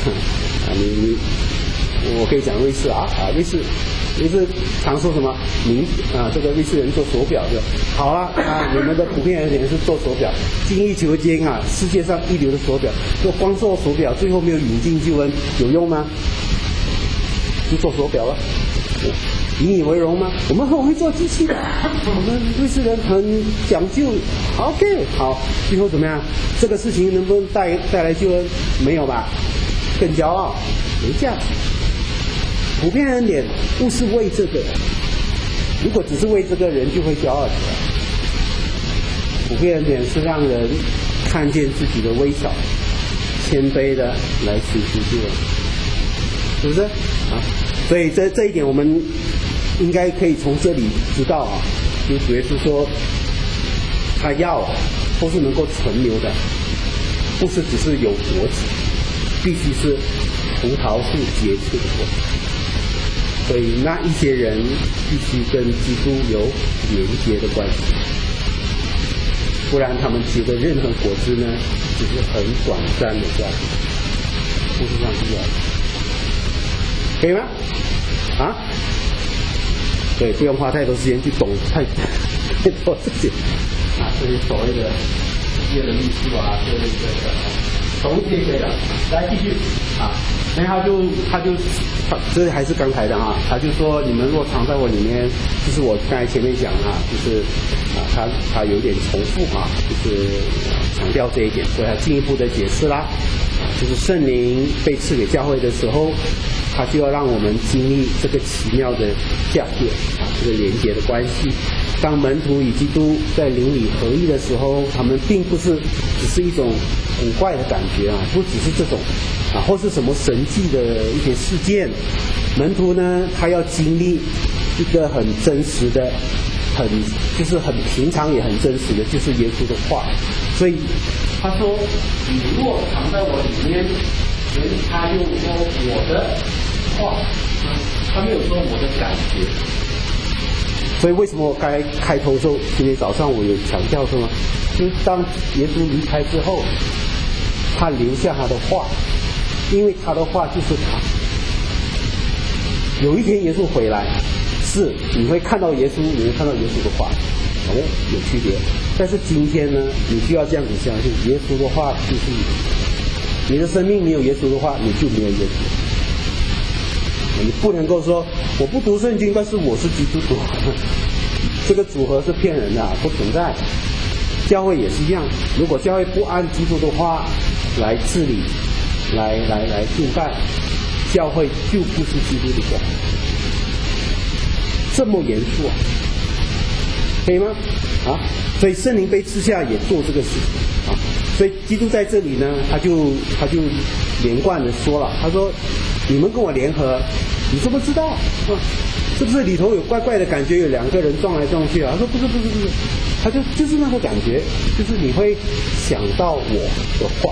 我可以讲瑞士瑞士常说什么这个瑞士人做手表的好了你们的普遍恩典是做手表，精益求精世界上一流的手表，就光做手表最后没有引进救恩，有用吗？就做手表了，引以为荣吗？我们很会做机器的，我们瑞士人很讲究 ，OK， 好，最后怎么样？这个事情能不能带来救恩？没有吧？更骄傲，没价值。普遍恩典不是为这个人，如果只是为这个人，就会骄傲起来。普遍恩典是让人看见自己的微小，谦卑的来寻求救恩，是不是所以这一点我们应该可以从这里知道就主耶稣说他要都是能够存留的，不是只是有果子，必须是葡萄树结出的果子。所以那一些人必须跟基督有连结的关系，不然他们结的任何果子呢，只是很短暂的价值，不是上帝要的，可以吗？对，不用花太多时间去懂太多这些这些所谓的业的秘术这类的懂这些的。来继续那他就这还是刚才的他就说你们若藏在我里面，就是我刚才前面讲就是他有点重复就是强调这一点，所以他进一步的解释啦就是圣灵被赐给教会的时候，他就要让我们经历这个奇妙的嫁接这个连结的关系。当门徒与基督在灵里合一的时候，他们并不是只是一种古怪的感觉不只是这种或是什么神迹的一些事件。门徒呢，他要经历一个很真实的就是很平常也很真实的，就是耶稣的话。所以他说你若藏在我里面，他又说我的话他没有说我的感觉。所以为什么我刚才开头的时候今天早上我有强调说就是当耶稣离开之后，他留下他的话，因为他的话就是他。有一天耶稣回来，是你会看到耶稣，你会看到耶稣的话，有区别。但是今天呢，你就要这样子相信，耶稣的话就是你的生命没有耶稣的话，你就没有耶稣。你不能够说我不读圣经，但是我是基督徒，这个组合是骗人的，不存在。教会也是一样，如果教会不按基督的话来治理，来敬拜，教会就不是基督的教会。这么严肃啊，可以吗？啊，所以圣灵被赐下也做这个事情啊。所以基督在这里呢，他就连贯的说了，他说你们跟我联合，你怎么知道？是不是里头有怪怪的感觉？有两个人撞来撞去啊？他说不是，他就是那个感觉，就是你会想到我的话，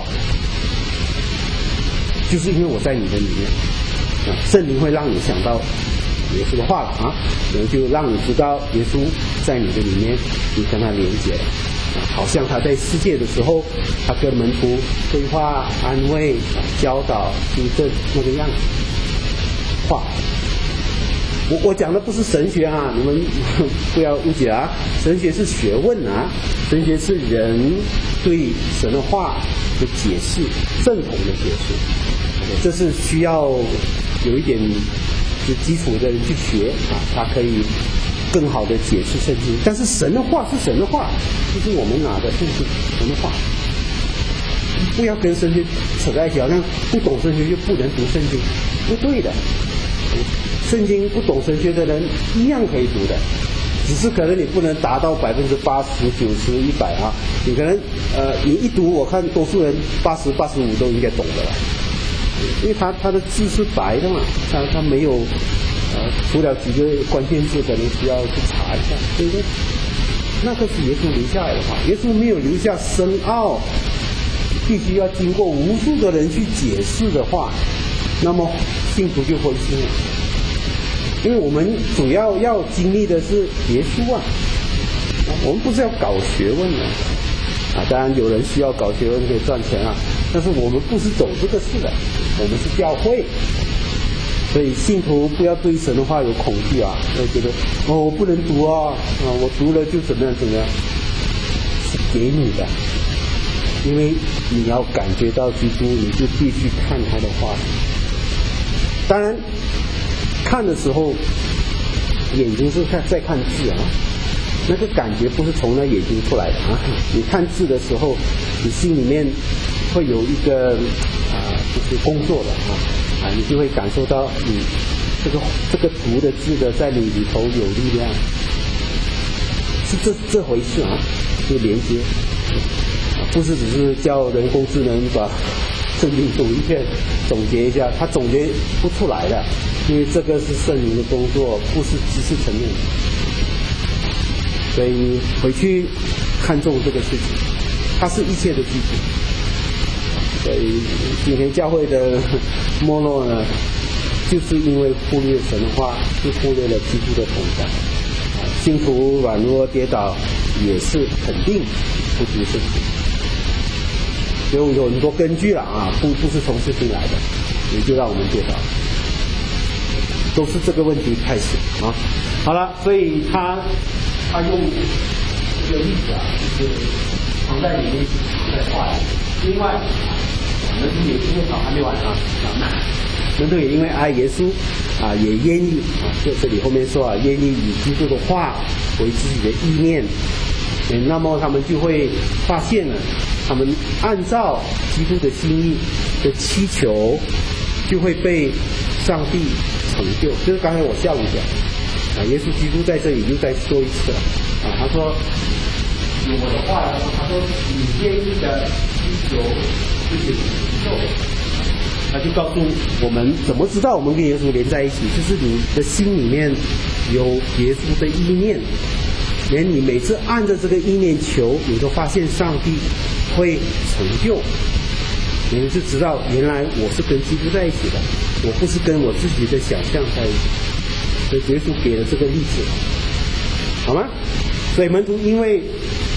就是因为我在你的里面啊，圣灵会让你想到耶稣的话了啊，然后就让你知道耶稣在你的里面，你跟他连接了。好像他在世界的时候，他跟门徒对话、安慰、教导、纠正那个样子。话，我讲的不是神学啊，你们不要误解啊。神学是学问啊，神学是人对神的话的解释，正统的解释。这是需要有一点就基础的人去学啊，他可以更好的解释圣经。但是神的话是神的话，就是我们拿的圣经神的话，不要跟神学扯在一起，好像不懂神学就不能读圣经，不对的。圣经不懂神学的人一样可以读的，只是可能你不能达到80%、90%、100%啊。你可能你一读，我看多数人80%、85%都应该懂的了，因为他的字是白的嘛，他没有除了几个关键字可能需要去查一下，对不对？那个是耶稣留下来的话，耶稣没有留下深奥，必须要经过无数个人去解释的话，那么信徒就灰心了。因为我们主要经历的是耶稣啊，我们不是要搞学问的啊。当然有人需要搞学问可以赚钱啊，但是我们不是走这个事的，我们是教会。所以信徒不要对神的话有恐惧啊，要觉得我不能读啊，我读了就怎么样，是给你的，因为你要感觉到基督，你就必须看他的话。当然看的时候眼睛是在看字啊，那个感觉不是从那眼睛出来的啊。你看字的时候，你心里面会有一个就是工作的啊，你就会感受到你这个读的字的在你里头有力量，是这回事啊，就连接，不是只是叫人工智能把圣经读一遍总结一下，他总结不出来的，因为这个是圣灵的工作，不是知识层面的。所以回去看重这个事情，它是一切的基础。所以今天教会的没落呢，就是因为忽略神的话，就忽略了基督的同在。信徒软弱跌倒，也是肯定不读圣经。有很多根据了啊，不是从圣经来的，也就让我们跌倒，都是这个问题开始啊。好了，所以他用这个例子啊，就是藏在里面，藏在话里。另外，门徒也因为还没完啊，门徒也因为爱耶稣啊，也愿意啊，就这里后面说啊，愿意以基督的话为自己的意念，那么他们就会发现了，他们按照基督的心意的祈求，就会被上帝成就。就是刚才我下午讲啊，耶稣基督在这里又再说一次了啊，他说有我的话，他说你愿意的祈求就是成就。他就告诉我们怎么知道我们跟耶稣连在一起，就是你的心里面有耶稣的意念，连你每次按着这个意念求，你都发现上帝会成就，你就知道原来我是跟基督在一起的，我不是跟我自己的想象在一起。所以耶稣给了这个例子，好吗？所以门徒因为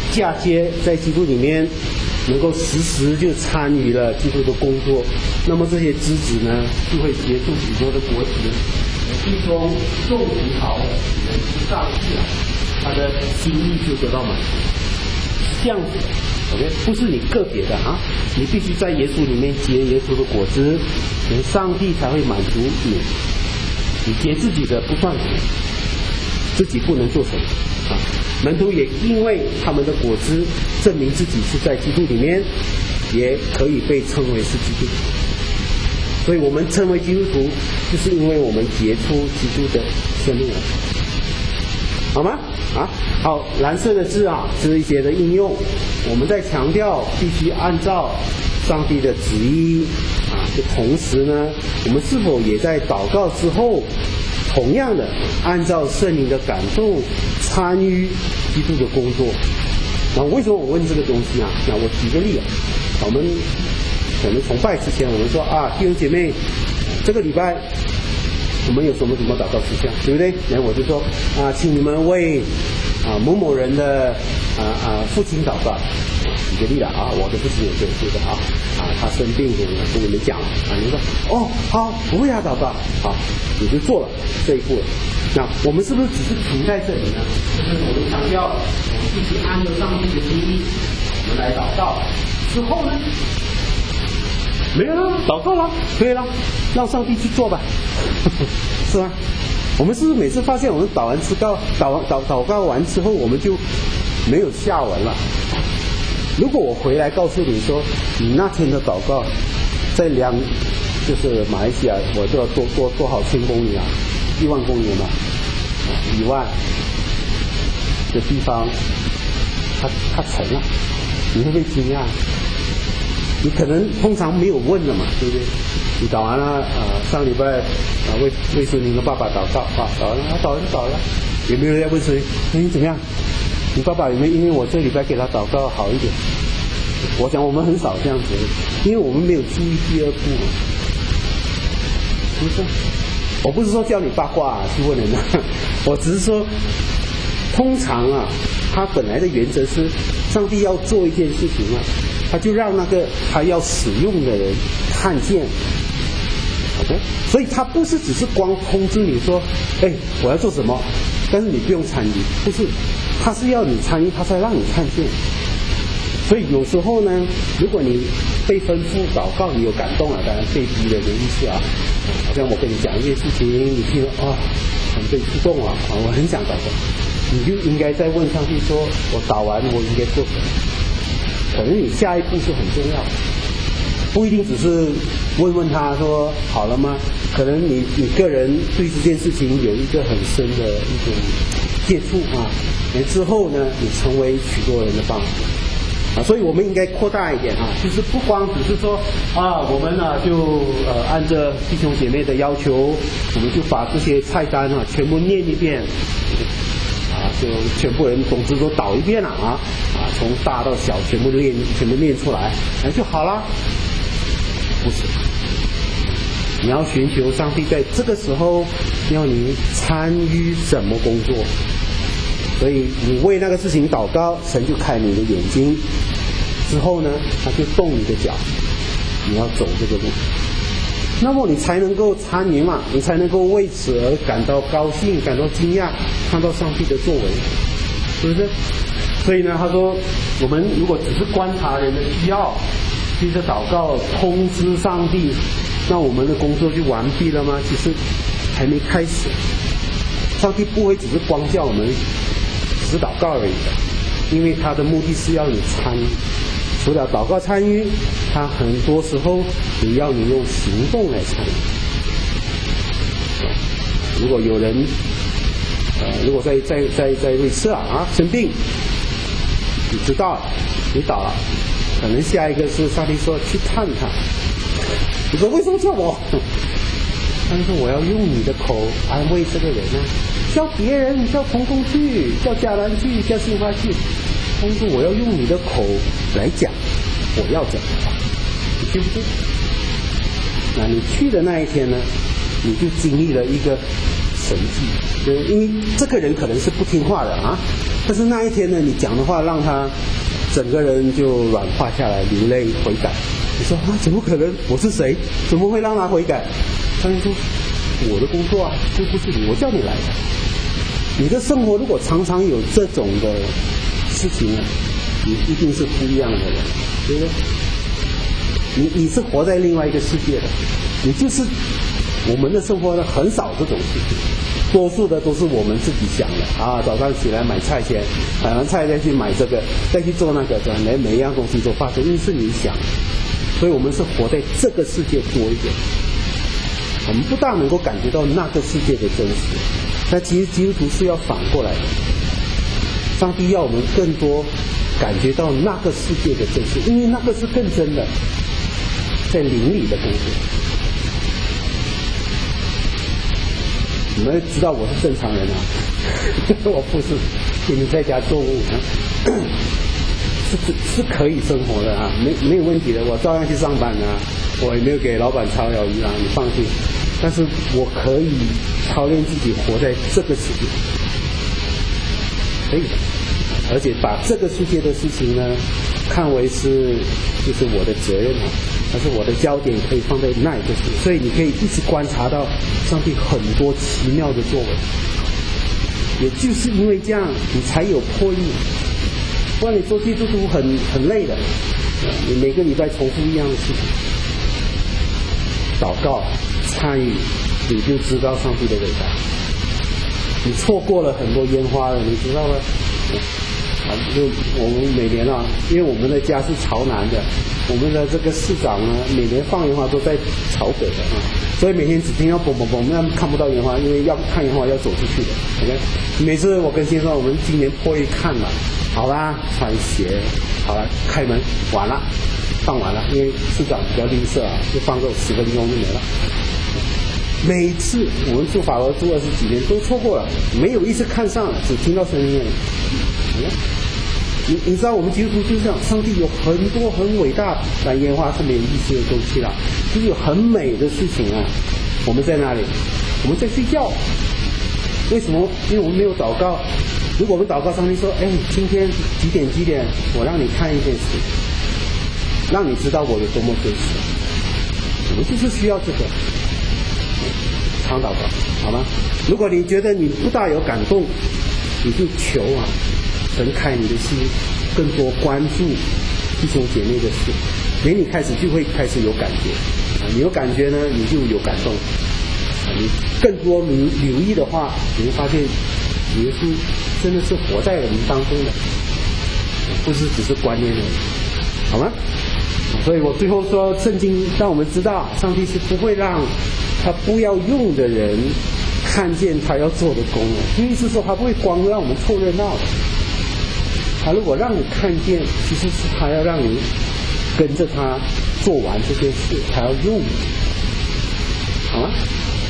嫁接在基督里面，能够时就参与了基督的工作，那么这些枝子呢，就会结出许多的果子，最终种植好了，人是上帝了，他的心意就得到满足。这样子 ，OK， 不是你个别的啊，你必须在耶稣里面结耶稣的果子，上帝才会满足你。你结自己的不算什么，自己不能做什么啊。门徒也因为他们的果子证明自己是在基督里面，也可以被称为是基督徒。所以我们称为基督徒，就是因为我们结出基督的生命来，好吗？啊，好，蓝色的字啊，是一些的应用。我们在强调必须按照上帝的旨意啊，就同时呢，我们是否也在祷告之后，同样的按照圣灵的感动参与基督的工作？那为什么我问这个东西啊？那我举个例啊，我们可能崇拜之前，我们说啊，弟兄姐妹，这个礼拜我们有什么祷告事项，对不对？然后我就说啊，请你们为某某人的父亲祷告。举个例了啊，我的父亲也对的啊，他生病跟你们讲啊，你们说哦好，我为他祷告，好，你就做了这一步了。那我们是不是只是停在这里呢？就是我们强调，我们必须按照上帝的心意，我们来祷告。之后呢？没有了，祷告了，可以了，让上帝去做吧，是吗？我们是不是每次发现我们祷告完之后，我们就没有下文了？如果我回来告诉你说，你那天的祷告，在就是马来西亚，我就要多少千公里啊，1万公里嘛，1万的地方，它成了，你会不会惊讶？你可能通常没有问了嘛，对不对？你祷完了上礼拜为孙宁的爸爸祷告啊，祷了，有没有人在问孙宁？你怎么样？你爸爸有没有因为我这礼拜给他祷告好一点？我想我们很少这样子，因为我们没有注意第二步嘛，是不是？我不是说叫你八卦去问人家，我只是说，通常啊，他本来的原则是，上帝要做一件事情啊，他就让那个他要使用的人看见 ，OK， 所以他不是只是光通知你说，哎，我要做什么，但是你不用参与，不是，他是要你参与，他才让你看见。所以有时候呢，如果你被吩咐祷告，你有感动了，当然被逼的意思啊，好像我跟你讲一件事情，你听了很被触动了啊，我很想祷告，你就应该再问上帝说，我祷完我应该做什么？可能你下一步是很重要的，不一定只是问他说好了吗？可能你个人对这件事情有一个很深的一种接触啊，之后呢，你成为许多人的帮助。所以我们应该扩大一点啊，就是不光只是说我们就按照弟兄姐妹的要求，我们就把这些菜单全部念一遍，就全部人总之都导一遍了从大到小全部念出来，就好了。不是，你要寻求上帝在这个时候要你参与什么工作。所以你为那个事情祷告，神就开你的眼睛，之后呢，他就动你的脚，你要走这个路，那么你才能够参与嘛，你才能够为此而感到高兴，感到惊讶，看到上帝的作为，是不是？所以呢，他说，我们如果只是观察人的需要，接着祷告通知上帝，那我们的工作就完毕了吗？其实还没开始。上帝不会只是光叫我们只祷告而已的，因为他的目的是要你参与。除了祷告参与，他很多时候也要你用行动来参与。如果有人如果在瑞士生病，你知道了，你倒了，可能下一个是上帝说去看他，你说为什么叫我？上帝说我要用你的口安慰这个人啊，叫别人，叫童工去，叫迦南去，叫杏花去，他说我要用你的口来讲我要讲的话，你对不对？那你去的那一天呢，你就经历了一个神迹，因为这个人可能是不听话的啊，但是那一天呢，你讲的话让他整个人就软化下来，流泪悔改。你说啊，怎么可能？我是谁？怎么会让他悔改？上帝说，我的工作啊，就不是我叫你来的。你的生活如果常常有这种的事情啊，你一定是不一样的人，对不对？你是活在另外一个世界的，你就是我们的生活呢很少这种事情，多数的都是我们自己想的啊。早上起来买菜先，买完菜再去买这个，再去做那个，这样每一样东西都发生，因为是你想的，所以我们是活在这个世界多一点，我们不大能够感觉到那个世界的真实。那其实基督徒是要反过来的，上帝要我们更多感觉到那个世界的真实，因为那个是更真的，在灵里的工作。你们知道我是正常人啊，我不是天天在家做物啊，是可以生活的啊，没有问题的，我照样去上班啊，我也没有给老板操了鱼啊，你放心。但是我可以操练自己活在这个世界，可以的，而且把这个世界的事情呢，看为是就是我的责任啊，但是我的焦点可以放在那一个事，所以你可以一直观察到上帝很多奇妙的作为，也就是因为这样，你才有破译，不然你做基督徒很累的，你每个礼拜重复一样的事情，祷告参与，你就知道上帝的伟大。你错过了很多烟花了，你知道吗？就我们每年啊，因为我们的家是朝南的，我们的这个市长呢，每年放烟花都在朝北的啊，所以每天只听到嘣嘣嘣，那看不到烟花，因为要看烟花要走出去的。OK， 每次我跟先生，我们今年破例看了，好啦，穿鞋，好了，开门，完了，放完了，因为市长比较吝啬啊，就放个10分钟就没了。每次我们住法国住20几年都错过了，没有一次看上了，只听到声音而已。你知道我们基督徒就是这样，上帝有很多很伟大，但烟花是没有意思的东西啦，就是有很美的事情啊。我们在哪里？我们在睡觉。为什么？因为我们没有祷告。如果我们祷告，上帝说：“哎，今天几点，我让你看一件事，让你知道我有多么真实。”我们就是需要这个。常祷告，好吗？如果你觉得你不大有感动，你就求啊，神开你的心，更多关注弟兄姐妹的事，连你开始就会开始有感觉啊，你有感觉呢，你就有感动啊，你更多留意的话，你会发现耶稣真的是活在人当中的，不是只是观念的，好吗？所以我最后说，圣经让我们知道，上帝是不会让他不要用的人看见他要做的工的，意思是说他不会光让我们凑热闹的，他如果让你看见，其实是他要让你跟着他做完这件事，他要用你，好吗？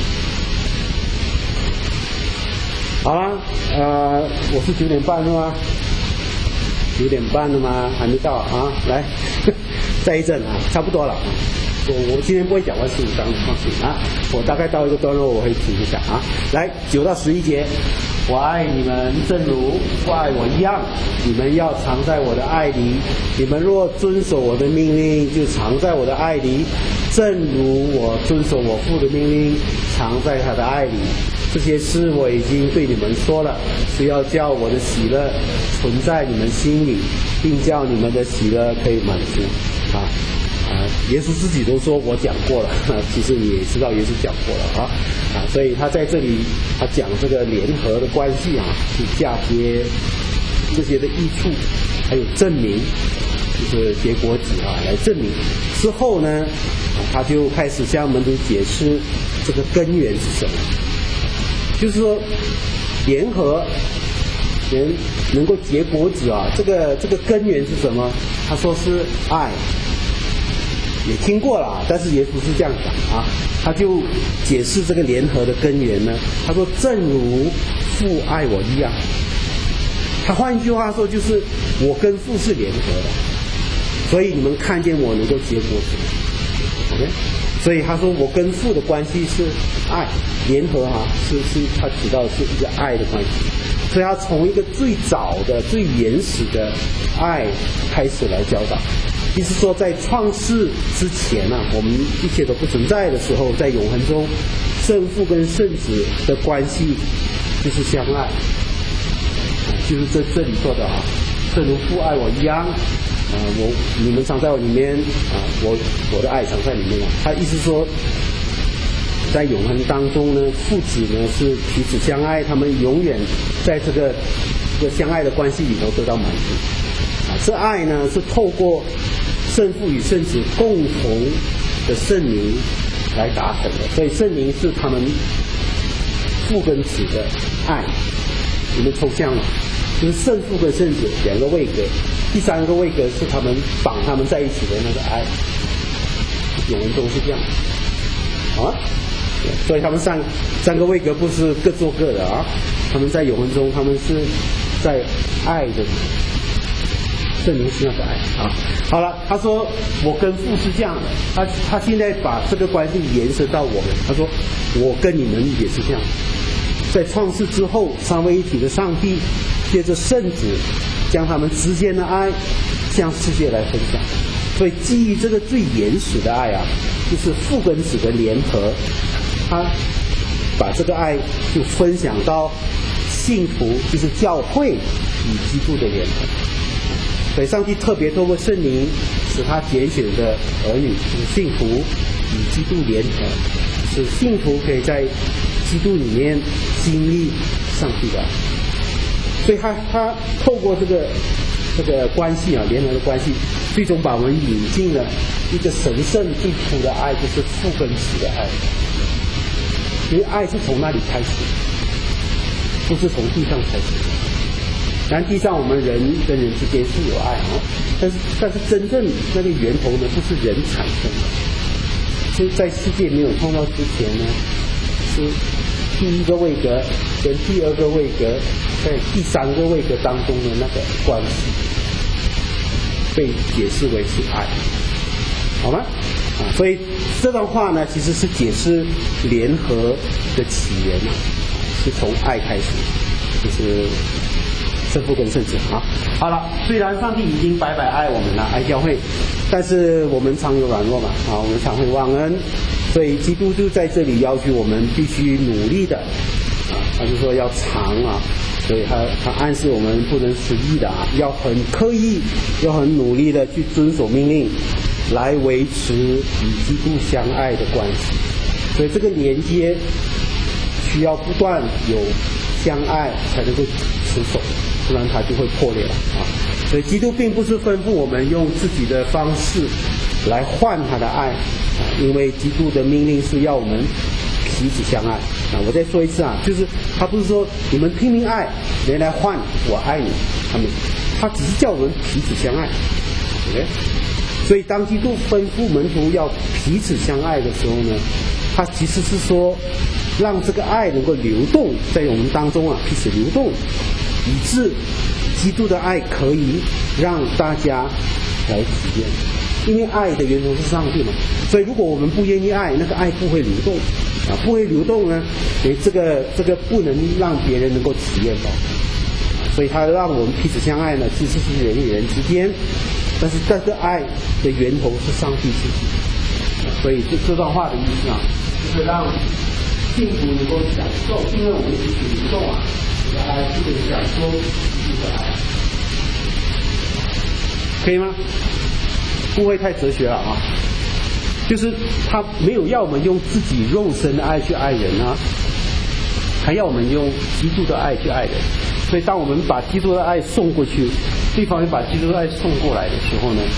好了，我是9点半了吗？9点半了吗？还没到啊，来再一阵啊，差不多了。我今天不会讲完15章的，放心啊。我大概到一个段落我会停一下啊。来9到11节，我爱你们，正如父爱我一样，你们要常在我的爱里。你们若遵守我的命令，就常在我的爱里，正如我遵守我父的命令，常在他的爱里。这些事我已经对你们说了，是要叫我的喜乐存在你们心里，并叫你们的喜乐可以满足啊。耶稣自己都说我讲过了，其实你也知道耶稣讲过了啊，所以他在这里他讲这个联合的关系啊，是嫁接这些的益处，还有证明，就是结果子啊来证明。之后呢，他就开始向门徒解释这个根源是什么，就是说联合人能够结果子啊，这个根源是什么？他说是爱。也听过了，但是耶稣是这样讲啊，他就解释这个联合的根源呢。他说：“正如父爱我一样。”他换一句话说，就是我跟父是联合的，所以你们看见我能够结果子。OK， 所以他说我跟父的关系是爱。 联合是它指到是一个爱的关系，所以它从一个最早的、最原始的爱开始来教导。意思说，在创世之前我们一切都不存在的时候，在永恒中，圣父跟圣子的关系就是相爱，就是这里说的正如父爱我一样，你们常在我里面我的爱常在里面他意思说，在永恒当中呢，父子呢是彼此相爱，他们永远在这个相爱的关系里头得到满足。这爱呢是透过圣父与圣子共同的圣灵来达成的，所以圣灵是他们父跟子的爱。你们抽象了，就是圣父跟圣子两个位格，第三个位格是他们绑他们在一起的那个爱。永恒中是这样所以他们三个位格不是各做各的他们在永恒中，他们是在爱的。圣灵是那个爱好了，他说我跟父是这样的，他现在把这个关系延伸到我们，他说我跟你们也是这样。在创世之后，三位一体的上帝借着圣子将他们之间的爱向世界来分享，所以基于这个最原始的爱就是父跟子的联合，他把这个爱就分享到信徒，就是教会与基督的联合。所以上帝特别透过圣灵使他拣选的儿女，就是信徒与基督联合，使信徒可以在基督里面经历上帝的爱。所以他透过这个关系联合的关系，最终把我们引进了一个神圣最初的爱，就是父跟子的爱。因为爱是从那里开始，不是从地上开始。然地上我们人跟人之间是有爱但是真正那个源头呢，不是人产生的。所以在世界没有创造之前呢，是第一个位格跟第二个位格在第三个位格当中的那个关系被解释为是爱，好吗？所以这段话呢，其实是解释联合的起源是从爱开始，就是圣父跟圣子好了，虽然上帝已经白白爱我们了，爱教会，但是我们常有软弱嘛我们常会忘恩，所以基督就在这里要求我们必须努力的他就说要常所以他暗示我们不能随意的要很刻意，要很努力的去遵守命令，来维持与基督相爱的关系。所以这个连接需要不断有相爱才能够持守，不然它就会破裂了所以基督并不是吩咐我们用自己的方式来换他的爱因为基督的命令是要我们彼此相爱我再说一次就是他不是说你们拼命爱人来换我爱你，他只是叫我们彼此相爱，okay？ 所以当基督吩咐门徒要彼此相爱的时候呢，他其实是说让这个爱能够流动在我们当中彼此流动，以致基督的爱可以让大家来体验。因为爱的源头是上帝嘛，所以如果我们不愿意爱，那个爱不会流动不会流动呢，这个不能让别人能够体验到所以他让我们彼此相爱呢，其实是人与人之间，但是这个爱的源头是上帝自己所以这段话的意思就是让幸福能够享受，因为我们彼此流动这个爱就可以享受这个爱，可以吗？不会太哲学了就是他没有要我们用自己肉身的爱去爱人还要我们用基督的爱去爱人。所以当我们把基督的爱送过去，对方也把基督的爱送过来的时候呢，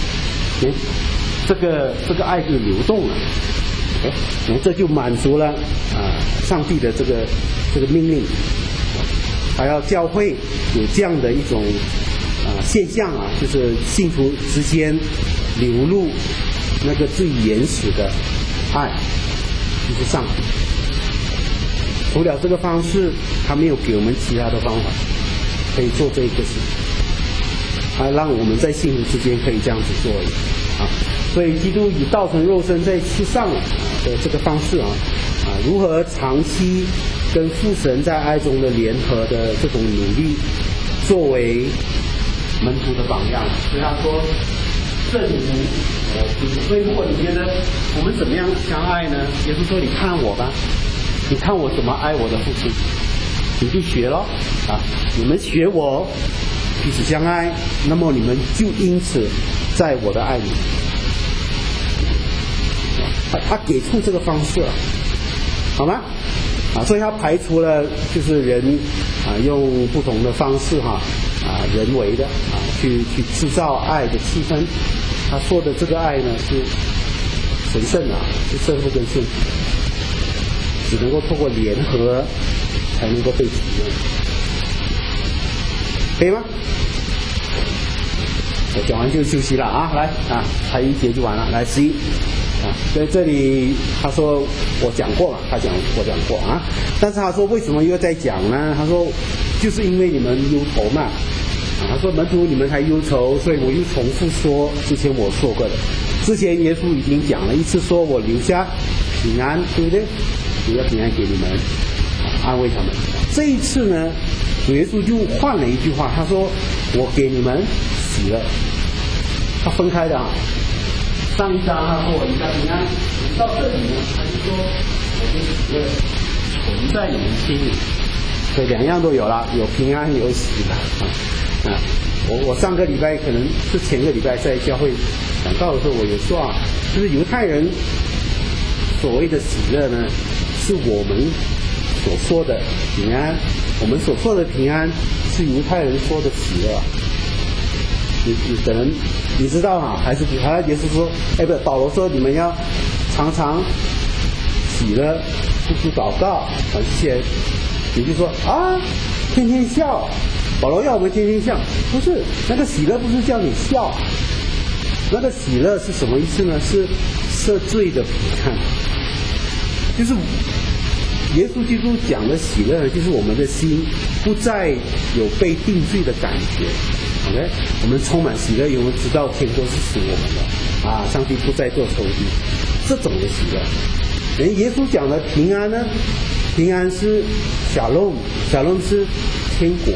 这个爱就流动了这就满足了上帝的这个命令还要教会有这样的一种现象就是信徒之间流露那个最原始的爱，就是上帝。除了这个方式，他没有给我们其他的方法可以做这个事，还让我们在信徒之间可以这样子做所以基督以道成肉身在世上的这个方式如何长期跟父神在爱中的联合的这种努力，作为门徒的榜样。所以他说，圣徒，所以如果你觉得我们怎么样相爱呢？耶稣说，你看我吧，你看我怎么爱我的父亲，你就学咯你们学我彼此相爱，那么你们就因此在我的爱里。他给出这个方式了，好吗？所以他排除了就是人用不同的方式人为的去制造爱的气氛。他说的这个爱呢是神圣的，是圣父跟圣子，只能够透过联合才能够被体验，可以吗？我讲完就休息了来才一节就完了，来11所以这里他说我讲过了，我讲过但是他说为什么又在讲呢？他说就是因为你们忧愁嘛他说门徒你们才忧愁，所以我又重复说之前我说过的。之前耶稣已经讲了一次，说我留下平安，对不对？留下平安给你们，安慰他们。这一次呢，主耶稣就换了一句话，他说我给你们喜乐。他分开的上一章他说我留下平安，到这里呢他就说我的喜乐存在你们心里。所以两样都有了，有平安有喜乐我上个礼拜可能是前个礼拜在教会讲道的时候，我有说就是犹太人所谓的喜乐呢，是我们所说的平安，我们所说的平安是犹太人说的喜乐。你可能你知道还是耶稣说，不，保罗说你们要常常喜乐，处处祷告，这些，你就说天天笑。保罗要我们天天笑，不是那个喜乐，不是叫你笑，那个喜乐是什么意思呢？是赦罪的平安，就是耶稣基督讲的喜乐，就是我们的心不再有被定罪的感觉。OK， 我们充满喜乐，因为我们知道天国是属我们的上帝不再做仇敌，这种的喜乐。耶稣讲的平安呢？平安是shalom，是天国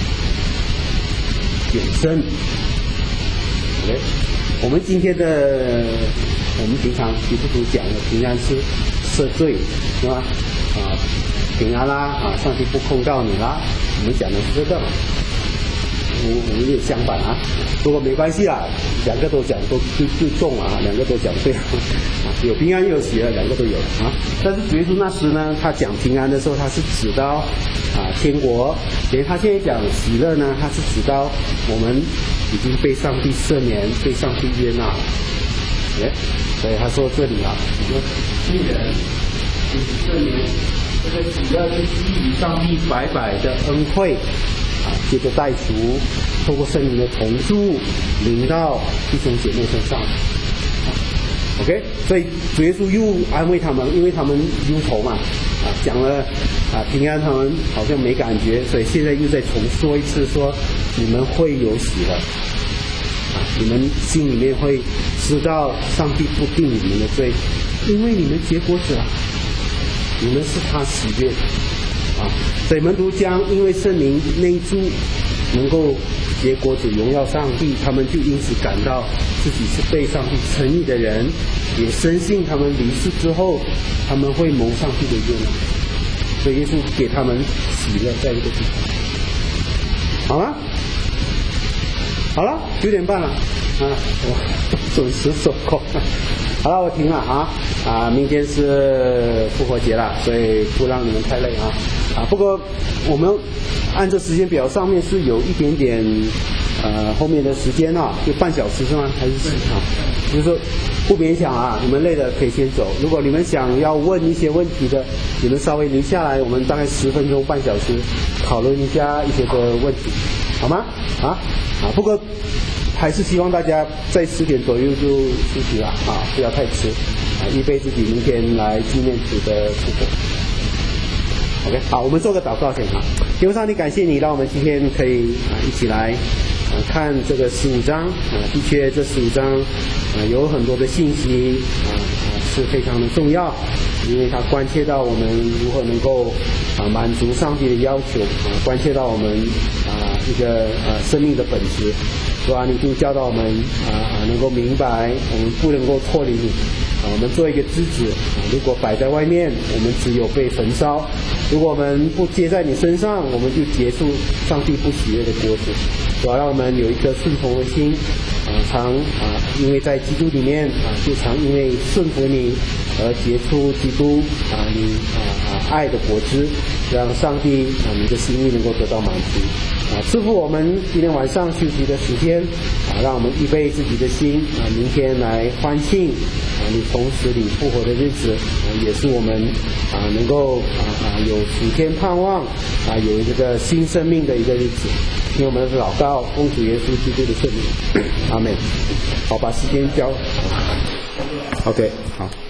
永生。OK， 我们今天的我们平常基督徒讲的平安是赦罪，是吧？平安啦，上帝不控告你啦，我们讲的是这个。我们也相反不过没关系两个都讲都中两个都讲对有平安又有喜乐，两个都有但是主耶稣那时呢，他讲平安的时候，他是指到天国，所以他现在讲喜乐呢，他是指到我们已经被上帝赦免，被上帝悦纳所以他说这里你说信人就是赦免，这个喜乐是基于上帝白白的恩惠接着代赎，透过圣灵的同住临到弟兄姐妹身上。OK， 所以主耶稣又安慰他们，因为他们忧愁嘛讲了平安，他们好像没感觉，所以现在又再重说一次，说你们会有喜乐你们心里面会知道上帝不定你们的罪，因为你们结果子了，你们是他喜悦所以门徒将因为圣灵内住能够结果子荣耀上帝，他们就因此感到自己是被上帝称义的人，也深信他们离世之后他们会蒙上帝的悦纳，所以耶稣给他们喜乐在这个地方。好吗？好了，9点半了我准时收工。好了，我停了明天是复活节了，所以不让你们太累不过我们按照时间表上面是有一点点后面的时间就半小时是吗？还是就是说不勉强你们累了可以先走。如果你们想要问一些问题的，你们稍微留下来，我们大概10分钟半小时讨论一下一些的问题，好吗？不过还是希望大家在10点左右就休息了不要太迟预备自己明天来纪念主的复活。OK， 好，我们做个祷告先天父上帝，感谢你让我们今天可以一起来看这个15章的确这15章有很多的信息是非常的重要，因为它关切到我们如何能够满足上帝的要求，关切到我们一个生命的本质。主啊，你就教导我们能够明白，我们不能够脱离你。我们做一个枝子，如果摆在外面，我们只有被焚烧；如果我们不结在你身上，我们就结出上帝不喜悦的果子。主要让我们有一颗顺从的心，因为在基督里面就常因为顺服你而结出基督你爱的果子，让上帝你的心意能够得到满足。赐福我们今天晚上休息的时间，让我们预备自己的心，明天来欢庆你从死里复活的日子，也是我们能够有属天盼望有这个新生命的一个日子。听我们的祷告，奉主耶稣基督的圣名，阿们。好，把时间交。OK， 好。